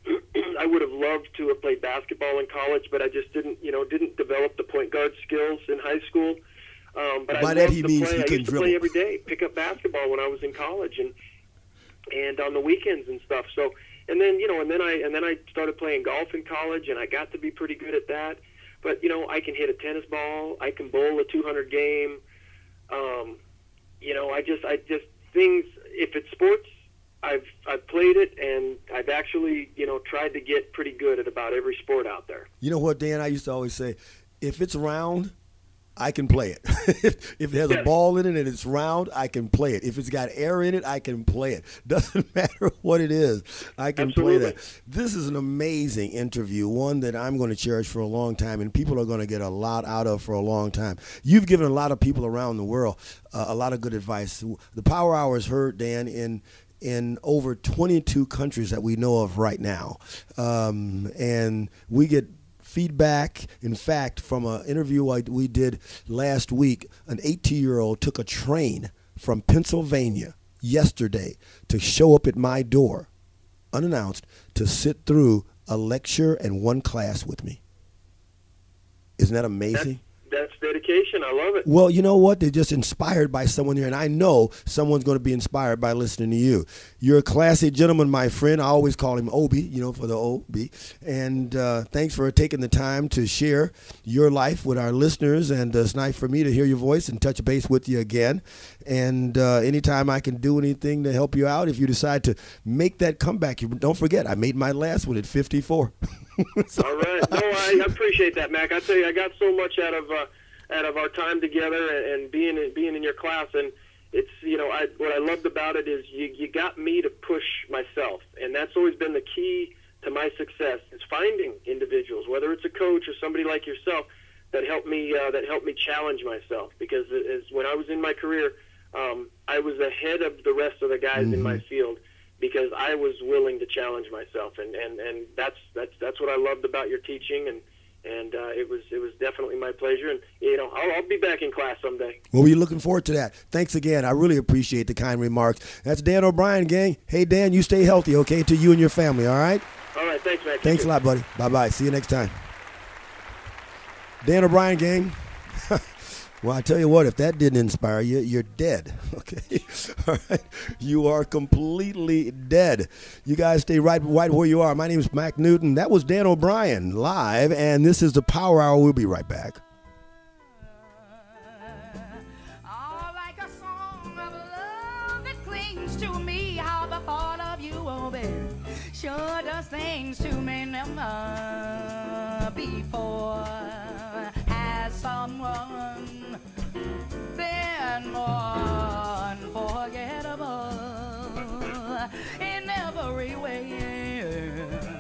I would have loved to have played basketball in college, but I just didn't, you know, didn't develop the point guard skills in high school. Um, but By I that loved he to means play. he I couldn't used to dribble. play every day, pick up basketball when I was in college, and and on the weekends and stuff. So, and then you know, and then I and then I started playing golf in college, and I got to be pretty good at that. But you know, I can hit a tennis ball, I can bowl a two hundred game. Um, you know, I just, I just things. If it's sports, I've I've played it, and I've actually, you know, tried to get pretty good at about every sport out there. You know what, Dan? I used to always say, if it's round, I can play it. if, if it has Yes. a ball in it and it's round, I can play it. If it's got air in it, I can play it. Doesn't matter what it is, I can Absolutely. play that. This is an amazing interview, one that I'm going to cherish for a long time, and people are going to get a lot out of for a long time. You've given a lot of people around the world uh, a lot of good advice. The Power Hour is heard, Dan, in in over twenty-two countries that we know of right now. Um, and we get feedback, in fact, from an interview I, we did last week. An eighteen-year-old took a train from Pennsylvania yesterday to show up at my door, unannounced, to sit through a lecture and one class with me. Isn't that amazing? That's, that's dedication. I love it. Well, you know what? They're just inspired by someone here, and I know someone's going to be inspired by listening to you. You're a classy gentleman, my friend. I always call him Obi, you know, for the O B. And uh, thanks for taking the time to share your life with our listeners, and uh, it's nice for me to hear your voice and touch base with you again. And uh, anytime I can do anything to help you out, if you decide to make that comeback, you don't forget, I made my last one at fifty-four. So, All right. No, I appreciate that, Mac. I tell you, I got so much out of uh, out of our time together and, and being in, being in your class, and it's, you know, I, what I loved about it is you, you got me to push myself, and that's always been the key to my success. Is finding individuals, whether it's a coach or somebody like yourself, that helped me uh, that helped me challenge myself. Because as when I was in my career, um, I was ahead of the rest of the guys Mm-hmm. in my field, because I was willing to challenge myself, and, and, and that's that's that's what I loved about your teaching, and and uh, it was it was definitely my pleasure, and you know I'll, I'll be back in class someday. Well, we're looking forward to that. Thanks again. I really appreciate the kind remarks. That's Dan O'Brien, gang. Hey, Dan, you stay healthy, okay, to you and your family, all right? All right, thanks, Mac. Thanks a lot, buddy. Bye-bye. See you next time. Dan O'Brien, gang. Well, I tell you what, if that didn't inspire you, you're dead, okay? All right? You are completely dead. You guys stay right, right where you are. My name is Mac Newton. That was Dan O'Brien live, and this is the Power Hour. We'll be right back. Oh, like a song of love that clings to me, how the thought of you, oh baby, sure does things to me never before. Has someone been more unforgettable in every way?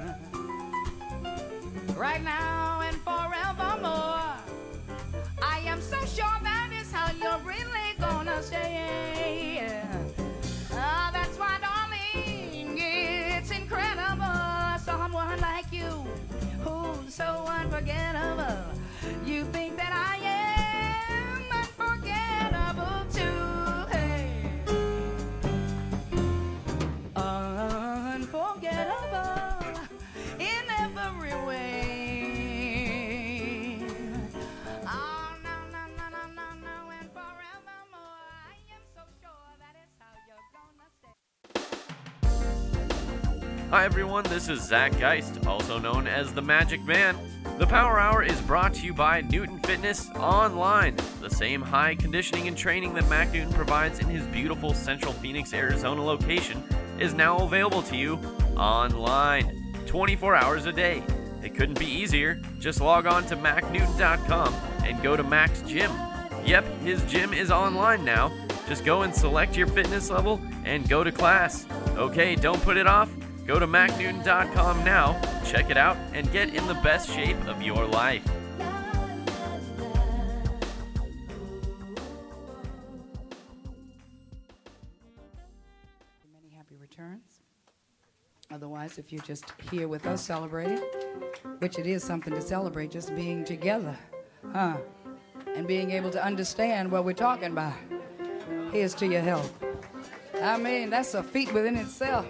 Right now and forevermore, I am so sure that is how you're really gonna stay. Ah, that's why, darling, it's incredible. Someone like you, who's so unforgettable. You think that I am Hi everyone, this is Zach Geist, also known as the Magic Man. The Power Hour is brought to you by Newton Fitness Online. The same high conditioning and training that Mac Newton provides in his beautiful Central Phoenix, Arizona location is now available to you online, twenty-four hours a day. It couldn't be easier. Just log on to mac newton dot com and go to Mac's Gym. Yep, his gym is online now. Just go and select your fitness level and go to class. Okay, don't put it off. Go to mac newton dot com now, check it out, and get in the best shape of your life. Many happy returns. Otherwise, if you're just here with us celebrating, which it is something to celebrate, just being together, huh? And being able to understand what we're talking about. Here's to your health. I mean, that's a feat within itself.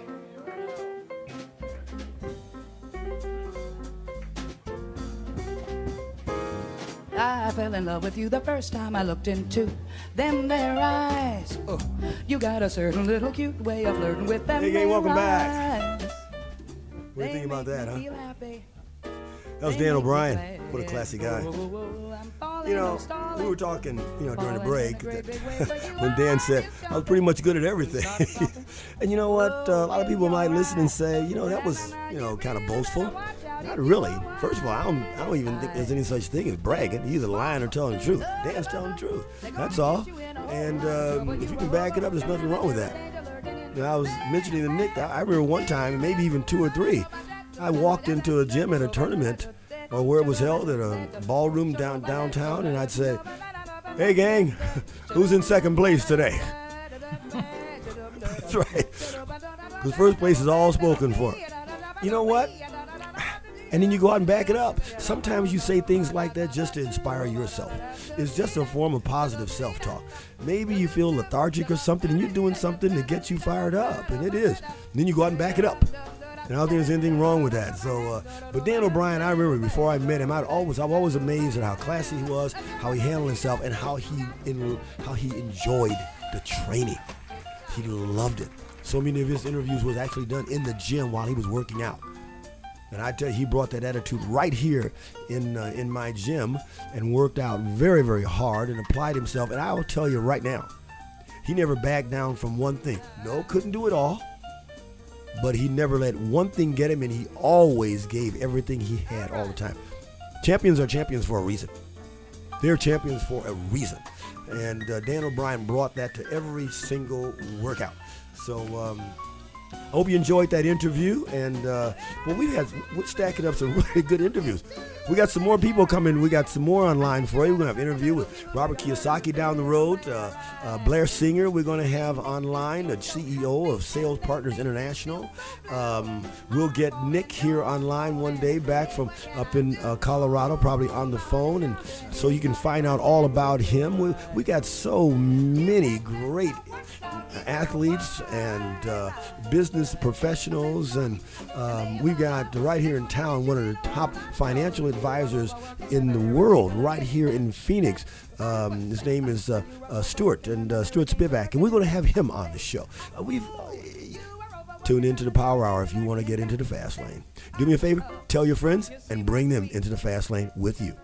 I fell in love with you the first time I looked into them their eyes. Oh, you got a certain little cute way of flirting with them. Hey, gang, welcome back. Eyes. What do you think about that, huh? Feel happy. That was Dan O'Brien. What a classy guy. You know, we were talking, you know, during the break that when Dan said, I was pretty much good at everything. And you know what? Uh, a lot of people might listen and say, you know, that was, you know, kind of boastful. Not really. First of all, I don't, I don't even think there's any such thing as bragging. He's either lying or telling the truth. Dan's telling the truth. That's all. And um, if you can back it up, there's nothing wrong with that. You know, I was mentioning to Nick, I remember one time, maybe even two or three, I walked into a gym at a tournament or where it was held at a ballroom down downtown, and I'd say, hey, gang, who's in second place today? That's right. Because first place is all spoken for. You know what? And then you go out and back it up. Sometimes you say things like that just to inspire yourself. It's just a form of positive self-talk. Maybe you feel lethargic or something, and you're doing something to get you fired up, and it is. And then you go out and back it up. And I don't think there's anything wrong with that. So, uh, but Dan O'Brien, I remember before I met him, I'd always, I'm always amazed at how classy he was, how he handled himself, and how he, in, how he enjoyed the training. He loved it. So many of his interviews was actually done in the gym while he was working out. And I tell you, he brought that attitude right here in uh, in my gym and worked out very, very hard and applied himself. And I will tell you right now, he never backed down from one thing. No, couldn't do it all. But he never let one thing get him, and he always gave everything he had all the time. Champions are champions for a reason. They're champions for a reason. And uh, Dan O'Brien brought that to every single workout. So um, I hope you enjoyed that interview. And uh, well, we had we're stacking up some really good interviews. We got some more people coming. We got some more online for you. We're going to have an interview with Robert Kiyosaki down the road. Uh, uh, Blair Singer, we're going to have online, the C E O of Sales Partners International. Um, we'll get Nick here online one day back from up in uh, Colorado, probably on the phone. And so you can find out all about him. We, we got so many great athletes and uh, business professionals. And um, we got right here in town one of the top financial advisors in the world right here in Phoenix. Um, his name is uh, uh, Stuart and uh, Stuart Spivak, and we're going to have him on the show. Uh, we've uh, tune into the Power Hour if you want to get into the fast lane. Do me a favor, tell your friends and bring them into the fast lane with you.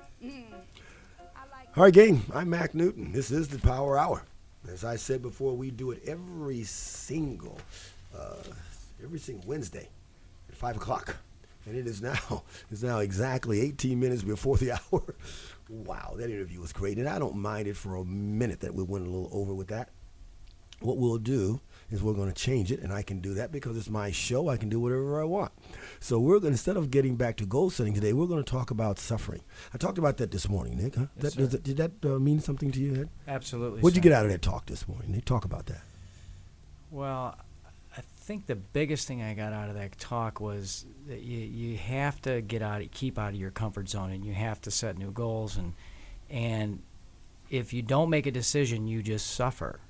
All right, gang, I'm Mac Newton. This is the Power Hour. As I said before, we do it every single uh, every single Wednesday at five o'clock. And it is now, it's now exactly eighteen minutes before the hour. Wow, that interview was great. And I don't mind it for a minute that we went a little over with that. What we'll do is we're going to change it, and I can do that because it's my show. I can do whatever I want. So we're going to, instead of getting back to goal setting today, we're going to talk about suffering. I talked about that this morning, Nick. Huh? Yes, that, does that, did that uh, mean something to you, Ed? Absolutely. What did you sir. get out of that talk this morning? Nick, talk about that. Well, I think the biggest thing I got out of that talk was that you, you have to get out, keep out of your comfort zone, and you have to set new goals. And and if you don't make a decision, you just suffer.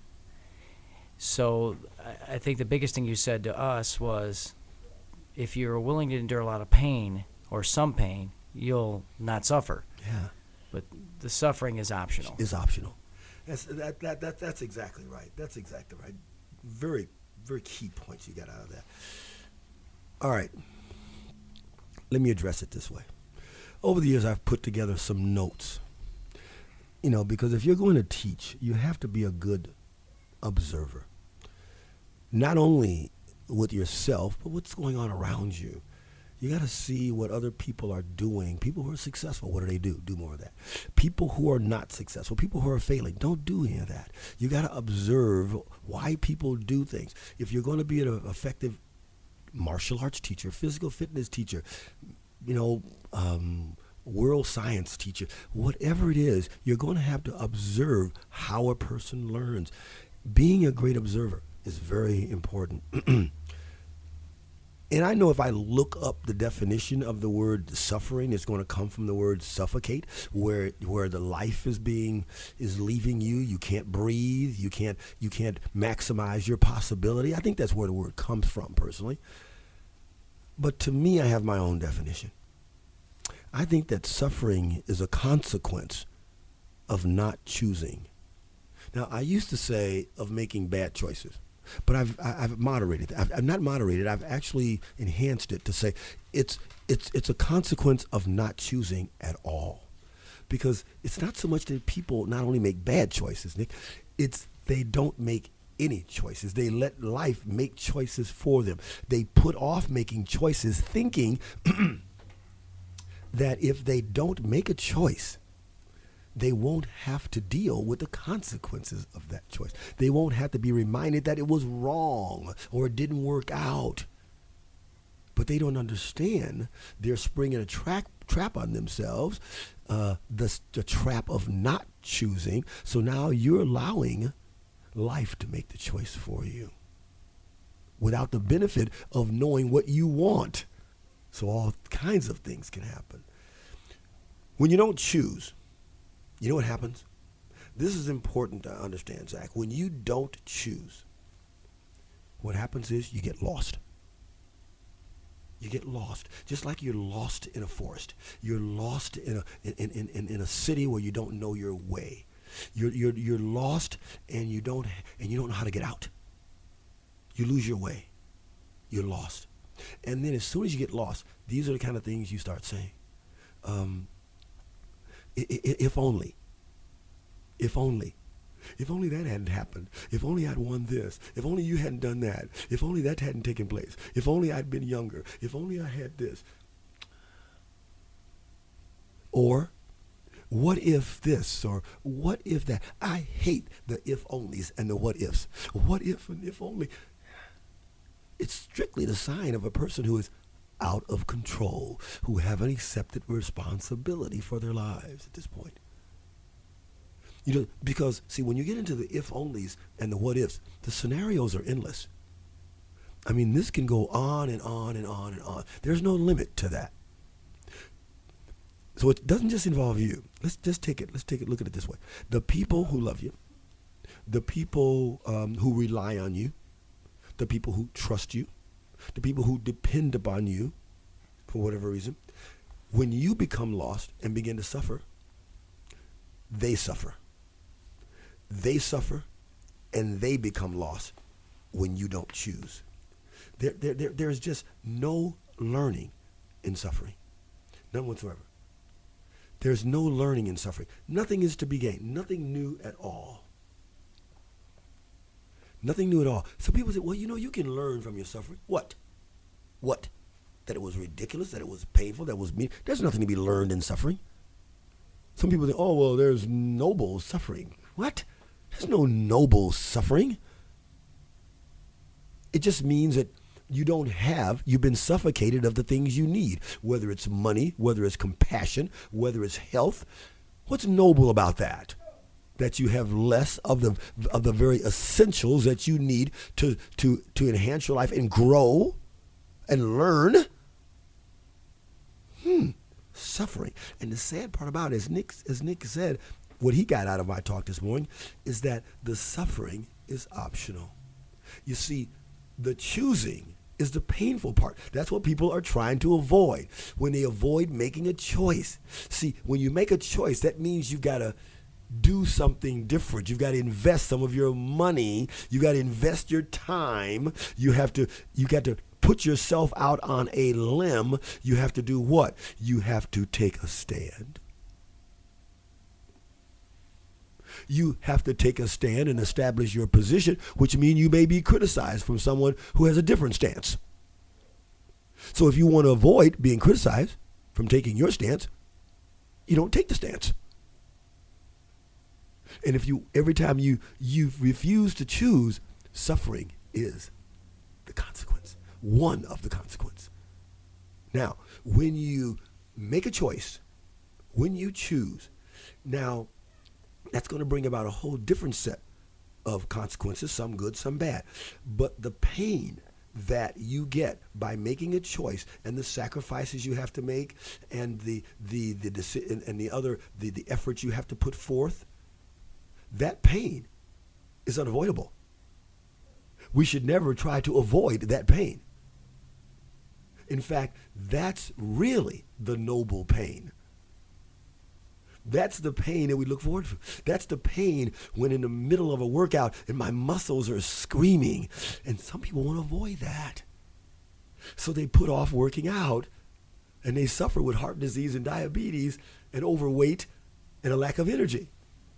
So I, I think the biggest thing you said to us was, if you're willing to endure a lot of pain or some pain, you'll not suffer. Yeah. But the suffering is optional. Is optional. That's that, that that that's exactly right. That's exactly right. Very very key points you got out of that. All right. Let me address it this way. Over the years, I've put together some notes. You know, because if you're going to teach, you have to be a good observer. Not only with yourself, but what's going on around you. You got to see what other people are doing. People who are successful, what do they do? Do more of that. People who are not successful, people who are failing, don't do any of that. You got to observe why people do things. If you're going to be an effective martial arts teacher, physical fitness teacher, you know, um, world science teacher, whatever it is, you're going to have to observe how a person learns. Being a great observer is very important. And I know if I look up the definition of the word suffering, it's going to come from the word suffocate, where where the life is being is leaving you. You can't breathe. You can't you can't maximize your possibility. I think that's where the word comes from, personally. But to me, I have my own definition. I think that suffering is a consequence of not choosing. Now, I used to say of making bad choices. But I've I've moderated. I've, I've not moderated. I've actually enhanced it to say it's it's it's a consequence of not choosing at all, because it's not so much that people not only make bad choices, Nick. It's they don't make any choices. They let life make choices for them. They put off making choices, thinking that if they don't make a choice, they won't have to deal with the consequences of that choice. They won't have to be reminded that it was wrong or it didn't work out. But they don't understand they're springing a tra- trap on themselves, uh, the, the trap of not choosing. So now you're allowing life to make the choice for you without the benefit of knowing what you want. So all kinds of things can happen. When you don't choose, you know what happens? This is important to understand, Zach. When you don't choose, what happens is you get lost. You get lost. Just like you're lost in a forest. You're lost in a in, in, in, in a city where you don't know your way. You're you're you're lost and you don't and you don't know how to get out. You lose your way. You're lost. And then as soon as you get lost, these are the kind of things you start saying. Um, If only, if only, if only that hadn't happened, if only I'd won this, if only you hadn't done that, if only that hadn't taken place, if only I'd been younger, if only I had this. Or, what if this, or what if that? I hate the if onlys and the what ifs. What if and if only? It's strictly the sign of a person who is out of control, who haven't accepted responsibility for their lives at this point. You know, because, see, when you get into the if-onlys and the what-ifs, the scenarios are endless. I mean, this can go on and on and on and on. There's no limit to that. So it doesn't just involve you. Let's just take it. Let's take it. Look at it this way. The people who love you, the people um, who rely on you, the people who trust you, the people who depend upon you for whatever reason, when you become lost and begin to suffer, they suffer. They suffer and they become lost when you don't choose. There, there, there, there's just no learning in suffering. None whatsoever. There's no learning in suffering. Nothing is to be gained. Nothing new at all. Nothing new at all. Some people say, well, you know, you can learn from your suffering. What? What? That it was ridiculous, that it was painful, that it was mean. There's nothing to be learned in suffering. Some people say, oh, well, there's noble suffering. What? There's no noble suffering. It just means that you don't have, you've been suffocated of the things you need, whether it's money, whether it's compassion, whether it's health. What's noble about that? That you have less of the of the very essentials that you need to to to enhance your life and grow and learn. Hmm, suffering. And the sad part about it, as Nick as Nick said, what he got out of my talk this morning is that the suffering is optional. You see, the choosing is the painful part. That's what people are trying to avoid when they avoid making a choice. See, when you make a choice, that means you've got to do something different. You've got to invest some of your money. You got to invest your time. You have to, you got to put yourself out on a limb, you have to do what? You have to take a stand. You have to take a stand and establish your position, which means you may be criticized from someone who has a different stance. So if you want to avoid being criticized from taking your stance, you don't take the stance. And if you, every time you, you refuse to choose, suffering is the consequence, one of the consequences. Now, when you make a choice, when you choose, now that's going to bring about a whole different set of consequences, some good, some bad. But the pain that you get by making a choice and the sacrifices you have to make and the the the deci- and the other the, the efforts you have to put forth, that pain is unavoidable. We should never try to avoid that pain. In fact, that's really the noble pain. That's the pain that we look forward to. That's the pain when in the middle of a workout and my muscles are screaming. And some people want to avoid that. So they put off working out and they suffer with heart disease and diabetes and overweight and a lack of energy.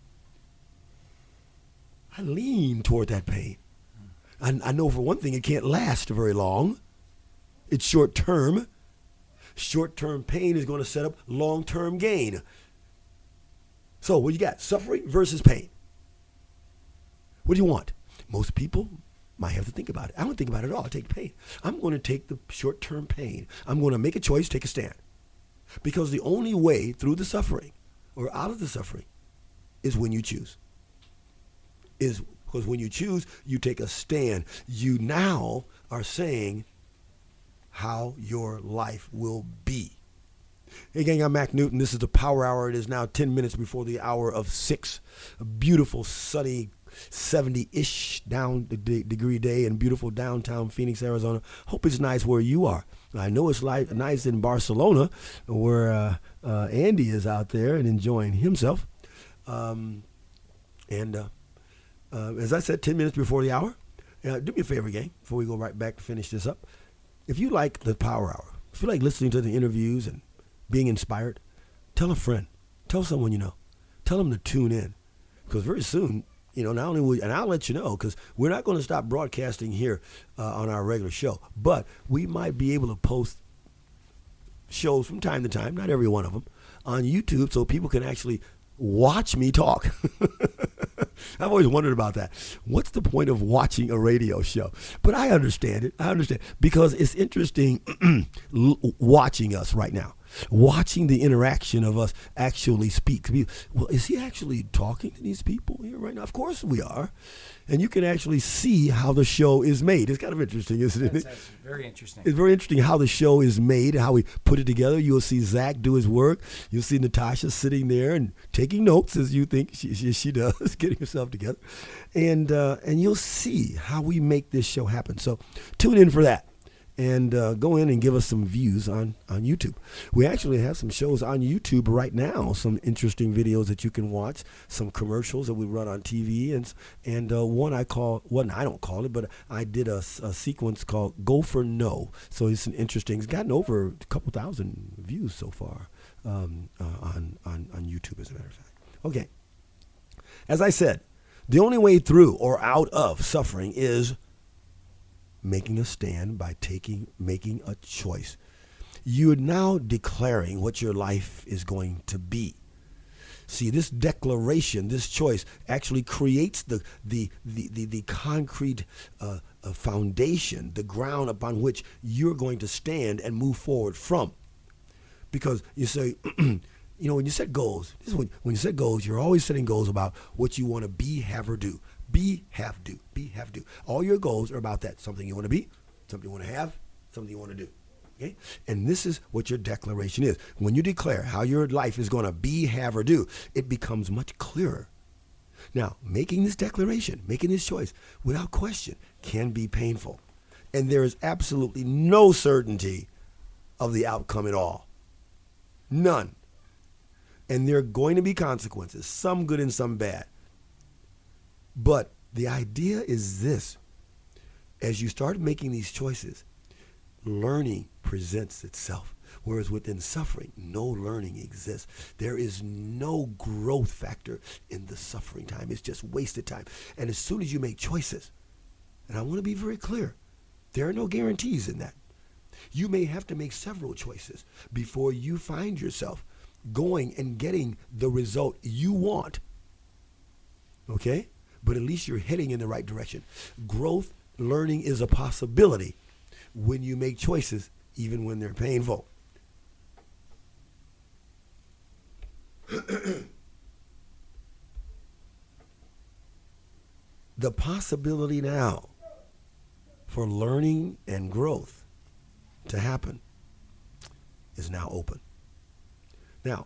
I lean toward that pain. I, I know for one thing it can't last very long. It's short term. Short term pain is going to set up long term gain. So what you got? Suffering versus pain. What do you want? Most people might have to think about it. I don't think about it at all. I take pain. I'm going to take the short-term pain. I'm going to make a choice, take a stand. Because the only way through the suffering or out of the suffering is when you choose. Is because when you choose, you take a stand. You now are saying how your life will be. Hey gang, I'm Mac Newton. This is the Power Hour. It is now ten minutes before the hour of six. A beautiful, sunny, seventy-ish down de- degree day in beautiful downtown Phoenix, Arizona. Hope it's nice where you are. I know it's like nice in Barcelona, where uh, uh, Andy is out there and enjoying himself. Um, and uh, uh, as I said, ten minutes before the hour. Uh, do me a favor, gang, before we go right back to finish this up. If you like the Power Hour, if you like listening to the interviews and being inspired, tell a friend, tell someone you know, tell them to tune in, because very soon, you know, not only will, and I'll let you know, because we're not going to stop broadcasting here uh, on our regular show, but we might be able to post shows from time to time, not every one of them, on YouTube so people can actually watch me talk. I've always wondered about that. What's the point of watching a radio show? But I understand it. I understand because it's interesting watching us right now. Watching the interaction of us actually speak. Well, is he actually talking to these people here right now? Of course we are. And you can actually see how the show is made. It's kind of interesting, isn't it? That's, that's very interesting. It's very interesting how the show is made, how we put it together. You'll see Zach do his work. You'll see Natasha sitting there and taking notes as you think she, she, she does, getting herself together. And, uh, and you'll see how we make this show happen. So tune in for that. And uh, go in and give us some views on, on YouTube. We actually have some shows on YouTube right now, some interesting videos that you can watch, some commercials that we run on T V, and and uh, one I call, one I don't call it, but I did a, a sequence called Go for No. So it's an interesting, it's gotten over a couple thousand views so far um, uh, on, on, on YouTube, as a matter of fact. Okay. As I said, the only way through or out of suffering is making a stand by taking, making a choice. You are now declaring what your life is going to be. See, this declaration, this choice actually creates the the the the, the concrete uh, uh, foundation, the ground upon which you're going to stand and move forward from. Because you say, you know, when you set goals, this is when, when you set goals, you're always setting goals about what you want to be, have, or do. Be, have, do. Be, have, do. All your goals are about that. Something you want to be, something you want to have, something you want to do. Okay? And this is what your declaration is. When you declare how your life is going to be, have, or do, it becomes much clearer. Now, making this declaration, making this choice, without question, can be painful. And there is absolutely no certainty of the outcome at all. None. And there are going to be consequences, some good and some bad. But the idea is this. As you start making these choices, learning presents itself. Whereas within suffering, no learning exists. There is no growth factor in the suffering time. It's just wasted time. And as soon as you make choices, and I want to be very clear, there are no guarantees in that. You may have to make several choices before you find yourself going and getting the result you want. Okay? But at least you're heading in the right direction. Growth, learning is a possibility when you make choices, even when they're painful. The possibility now for learning and growth to happen is now open. Now,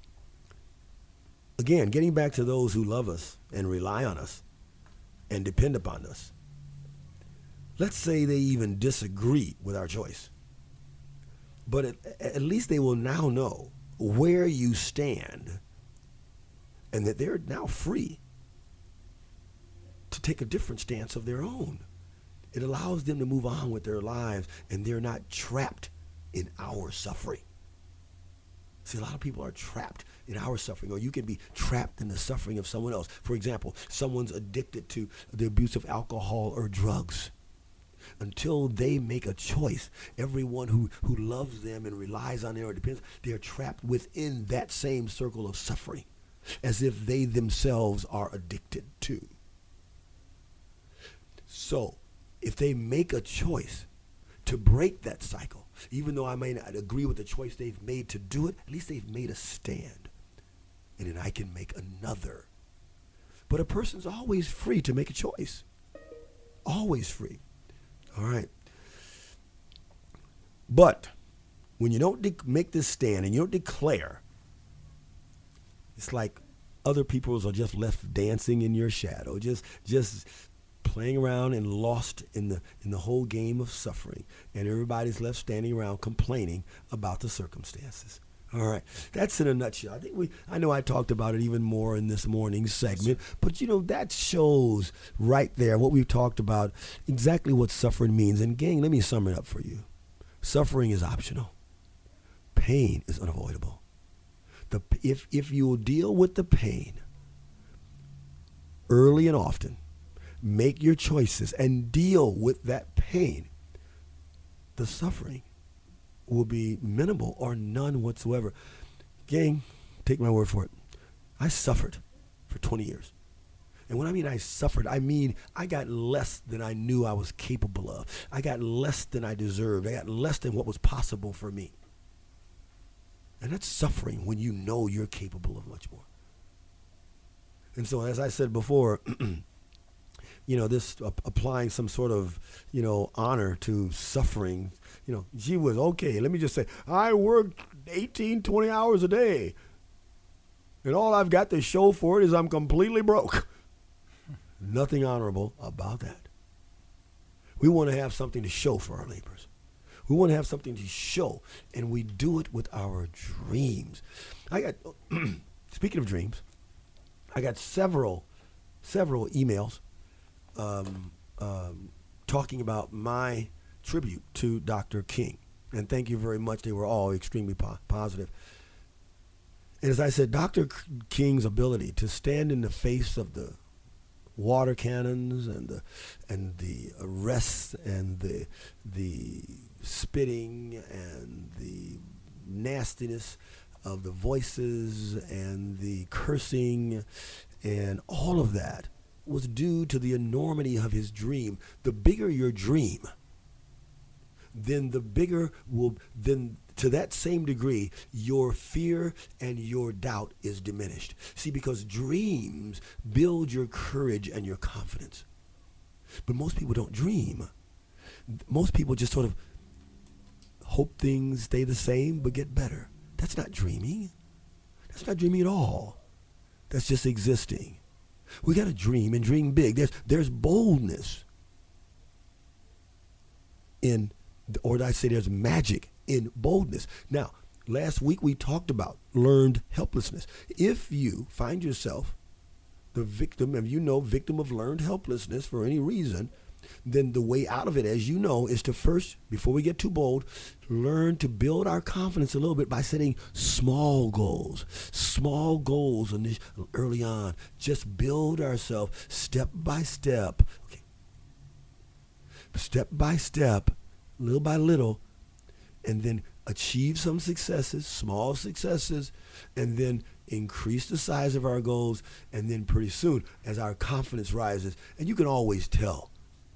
again, getting back to those who love us and rely on us and depend upon us, let's say they even disagree with our choice. But at, at least they will now know where you stand and that they're now free to take a different stance of their own. It allows them to move on with their lives and they're not trapped in our suffering. See, a lot of people are trapped in our suffering, or you can be trapped in the suffering of someone else. For example, someone's addicted to the abuse of alcohol or drugs. Until they make a choice, everyone who, who loves them and relies on them or depends, they're trapped within that same circle of suffering, as if they themselves are addicted to. So, if they make a choice to break that cycle, even though I may not agree with the choice they've made to do it, at least they've made a stand. And then I can make another. But a person's always free to make a choice. Always free. All right. But when you don't de- make this stand and you don't declare, it's like other people are just left dancing in your shadow, just just playing around and lost in the in the whole game of suffering, and everybody's left standing around complaining about the circumstances. All right, that's in a nutshell. I think we, I know I talked about it even more in this morning's segment, but you know, that shows right there what we've talked about, exactly what suffering means. And gang, let me sum it up for you. Suffering is optional. Pain is unavoidable. The, if, if you will deal with the pain early and often, make your choices and deal with that pain, the suffering will be minimal or none whatsoever. Gang, take my word for it. I suffered for twenty years. And when I mean I suffered, I mean I got less than I knew I was capable of. I got less than I deserved. I got less than what was possible for me. And that's suffering when you know you're capable of much more. And so, as I said before, you know, this uh, applying some sort of, you know, honor to suffering, you know, gee whiz, okay, let me just say, I worked eighteen, twenty hours a day, and all I've got to show for it is I'm completely broke. Nothing honorable about that. We want to have something to show for our labors. We want to have something to show, and we do it with our dreams. I got, speaking of dreams, I got several, several emails Um, um, talking about my tribute to Doctor King. And thank you very much. They were all extremely po- positive. And as I said, Doctor King's ability to stand in the face of the water cannons and the and the arrests and the the spitting and the nastiness of the voices and the cursing and all of that was due to the enormity of his dream. The bigger your dream, then the bigger will, then to that same degree, your fear and your doubt is diminished. See, because dreams build your courage and your confidence. But most people don't dream. Most people just sort of hope things stay the same but get better. That's not dreaming. That's not dreaming at all. That's just existing. We got to dream and dream big. There's there's boldness in, or I say there's magic in boldness. Now, last week we talked about learned helplessness. If you find yourself the victim, and you know victim of learned helplessness for any reason, then the way out of it, as you know, is to first, before we get too bold, learn to build our confidence a little bit by setting small goals. Small goals in this, early on. Just build ourselves step by step. Okay. Step by step, little by little, and then achieve some successes, small successes, and then increase the size of our goals, and then pretty soon, as our confidence rises, and you can always tell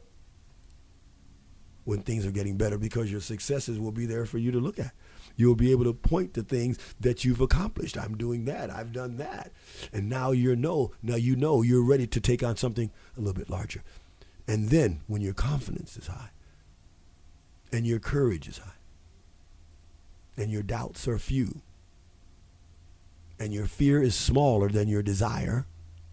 when things are getting better because your successes will be there for you to look at. You'll be able to point to things that you've accomplished. I'm doing that. I've done that. And now you know, now you know you're ready to take on something a little bit larger. And then when your confidence is high and your courage is high and your doubts are few and your fear is smaller than your desire,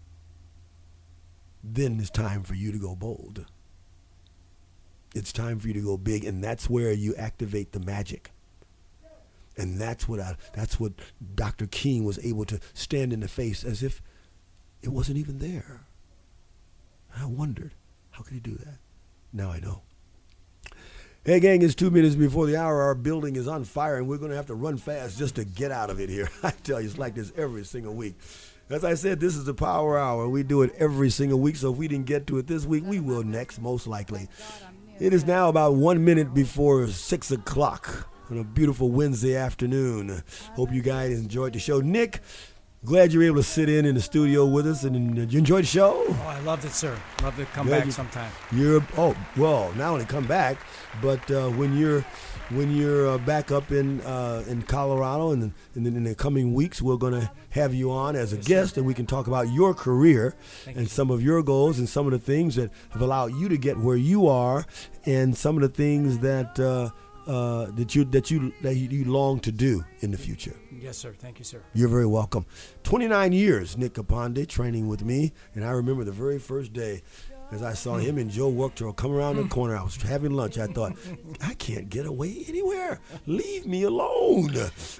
then it's time for you to go bold. It's time for you to go big, and that's where you activate the magic. And that's what I, that's what Doctor King was able to stand in the face as if it wasn't even there. I wondered, how could he do that? Now I know. Hey, gang, it's two minutes before the hour. Our building is on fire, and we're going to have to run fast just to get out of it here. I tell you, it's like this every single week. As I said, this is the Power Hour. We do it every single week, so if we didn't get to it this week, we will next, most likely. It is now about one minute before six o'clock on a beautiful Wednesday afternoon. Hope you guys enjoyed the show. Nick, glad you were able to sit in in the studio with us, and uh, you enjoyed the show? Oh, I loved it, sir. Love to come Yeah, back you- sometime. You're oh well, not only come back, but uh, when you're when you're uh, back up in uh, in Colorado, and, and then in the coming weeks, we're going to have you on as a guest, and we can talk about your career Thank and you. some of your goals and some of the things that have allowed you to get where you are, and some of the things that uh, uh, that you that you that you you long to do in the future. Yes, sir. Thank you, sir. You're very welcome. twenty-nine years, Nick Caponde, training with me. And I remember the very first day as I saw him and Joe Worktrow come around the corner. I was having lunch. I thought, I can't get away anywhere. Leave me alone.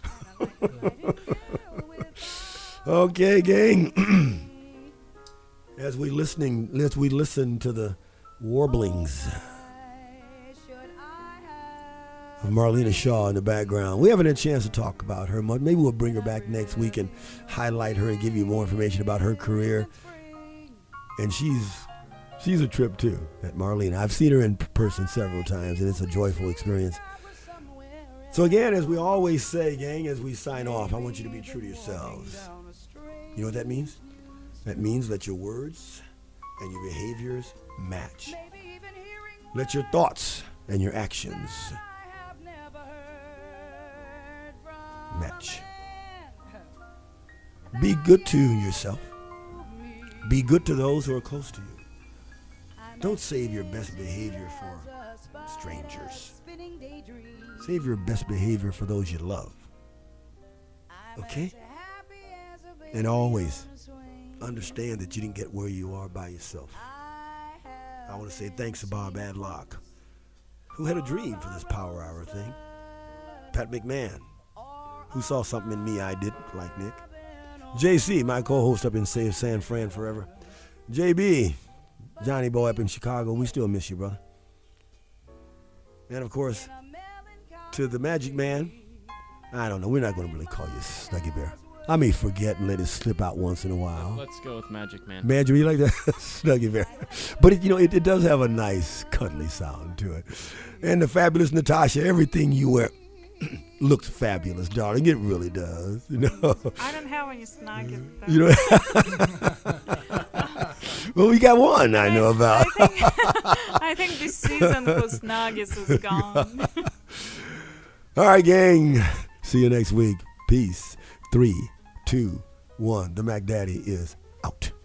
Okay, gang. As we listening, as we listen to the warblings of Marlena Shaw in the background. We haven't had a chance to talk about her much. Maybe we'll bring her back next week and highlight her and give you more information about her career. And she's she's a trip too, that Marlena. I've seen her in person several times, and it's a joyful experience. So again, as we always say, gang, as we sign off, I want you to be true to yourselves. You know what that means? That means let your words and your behaviors match. Let your thoughts and your actions match. Be good to yourself. Be good to those who are close to you. Don't save your best behavior for strangers. Save your best behavior for those you love. Okay? And always understand that you didn't get where you are by yourself. I want to say thanks to Bob Adlock, who had a dream for this Power Hour thing. Pat McMahon, who saw something in me I didn't, like Nick. J C, my co-host up in Save San Fran forever. J B, Johnny Boy up in Chicago, we still miss you, brother. And of course, to the Magic Man, I don't know, we're not going to really call you Snuggy Bear. I may forget and let it slip out once in a while. Let's go with Magic Man. Magic, you like that? Snuggy Bear. But, it, you know, it, it does have a nice, cuddly sound to it. And the fabulous Natasha, everything you wear looks fabulous, darling. It really does. You know. I don't have any Snuggies. You know. Well, we got one I know about. I think, I think this season for Snuggies is gone. All right, gang. See you next week. Peace. Three, two, one. The Mac Daddy is out.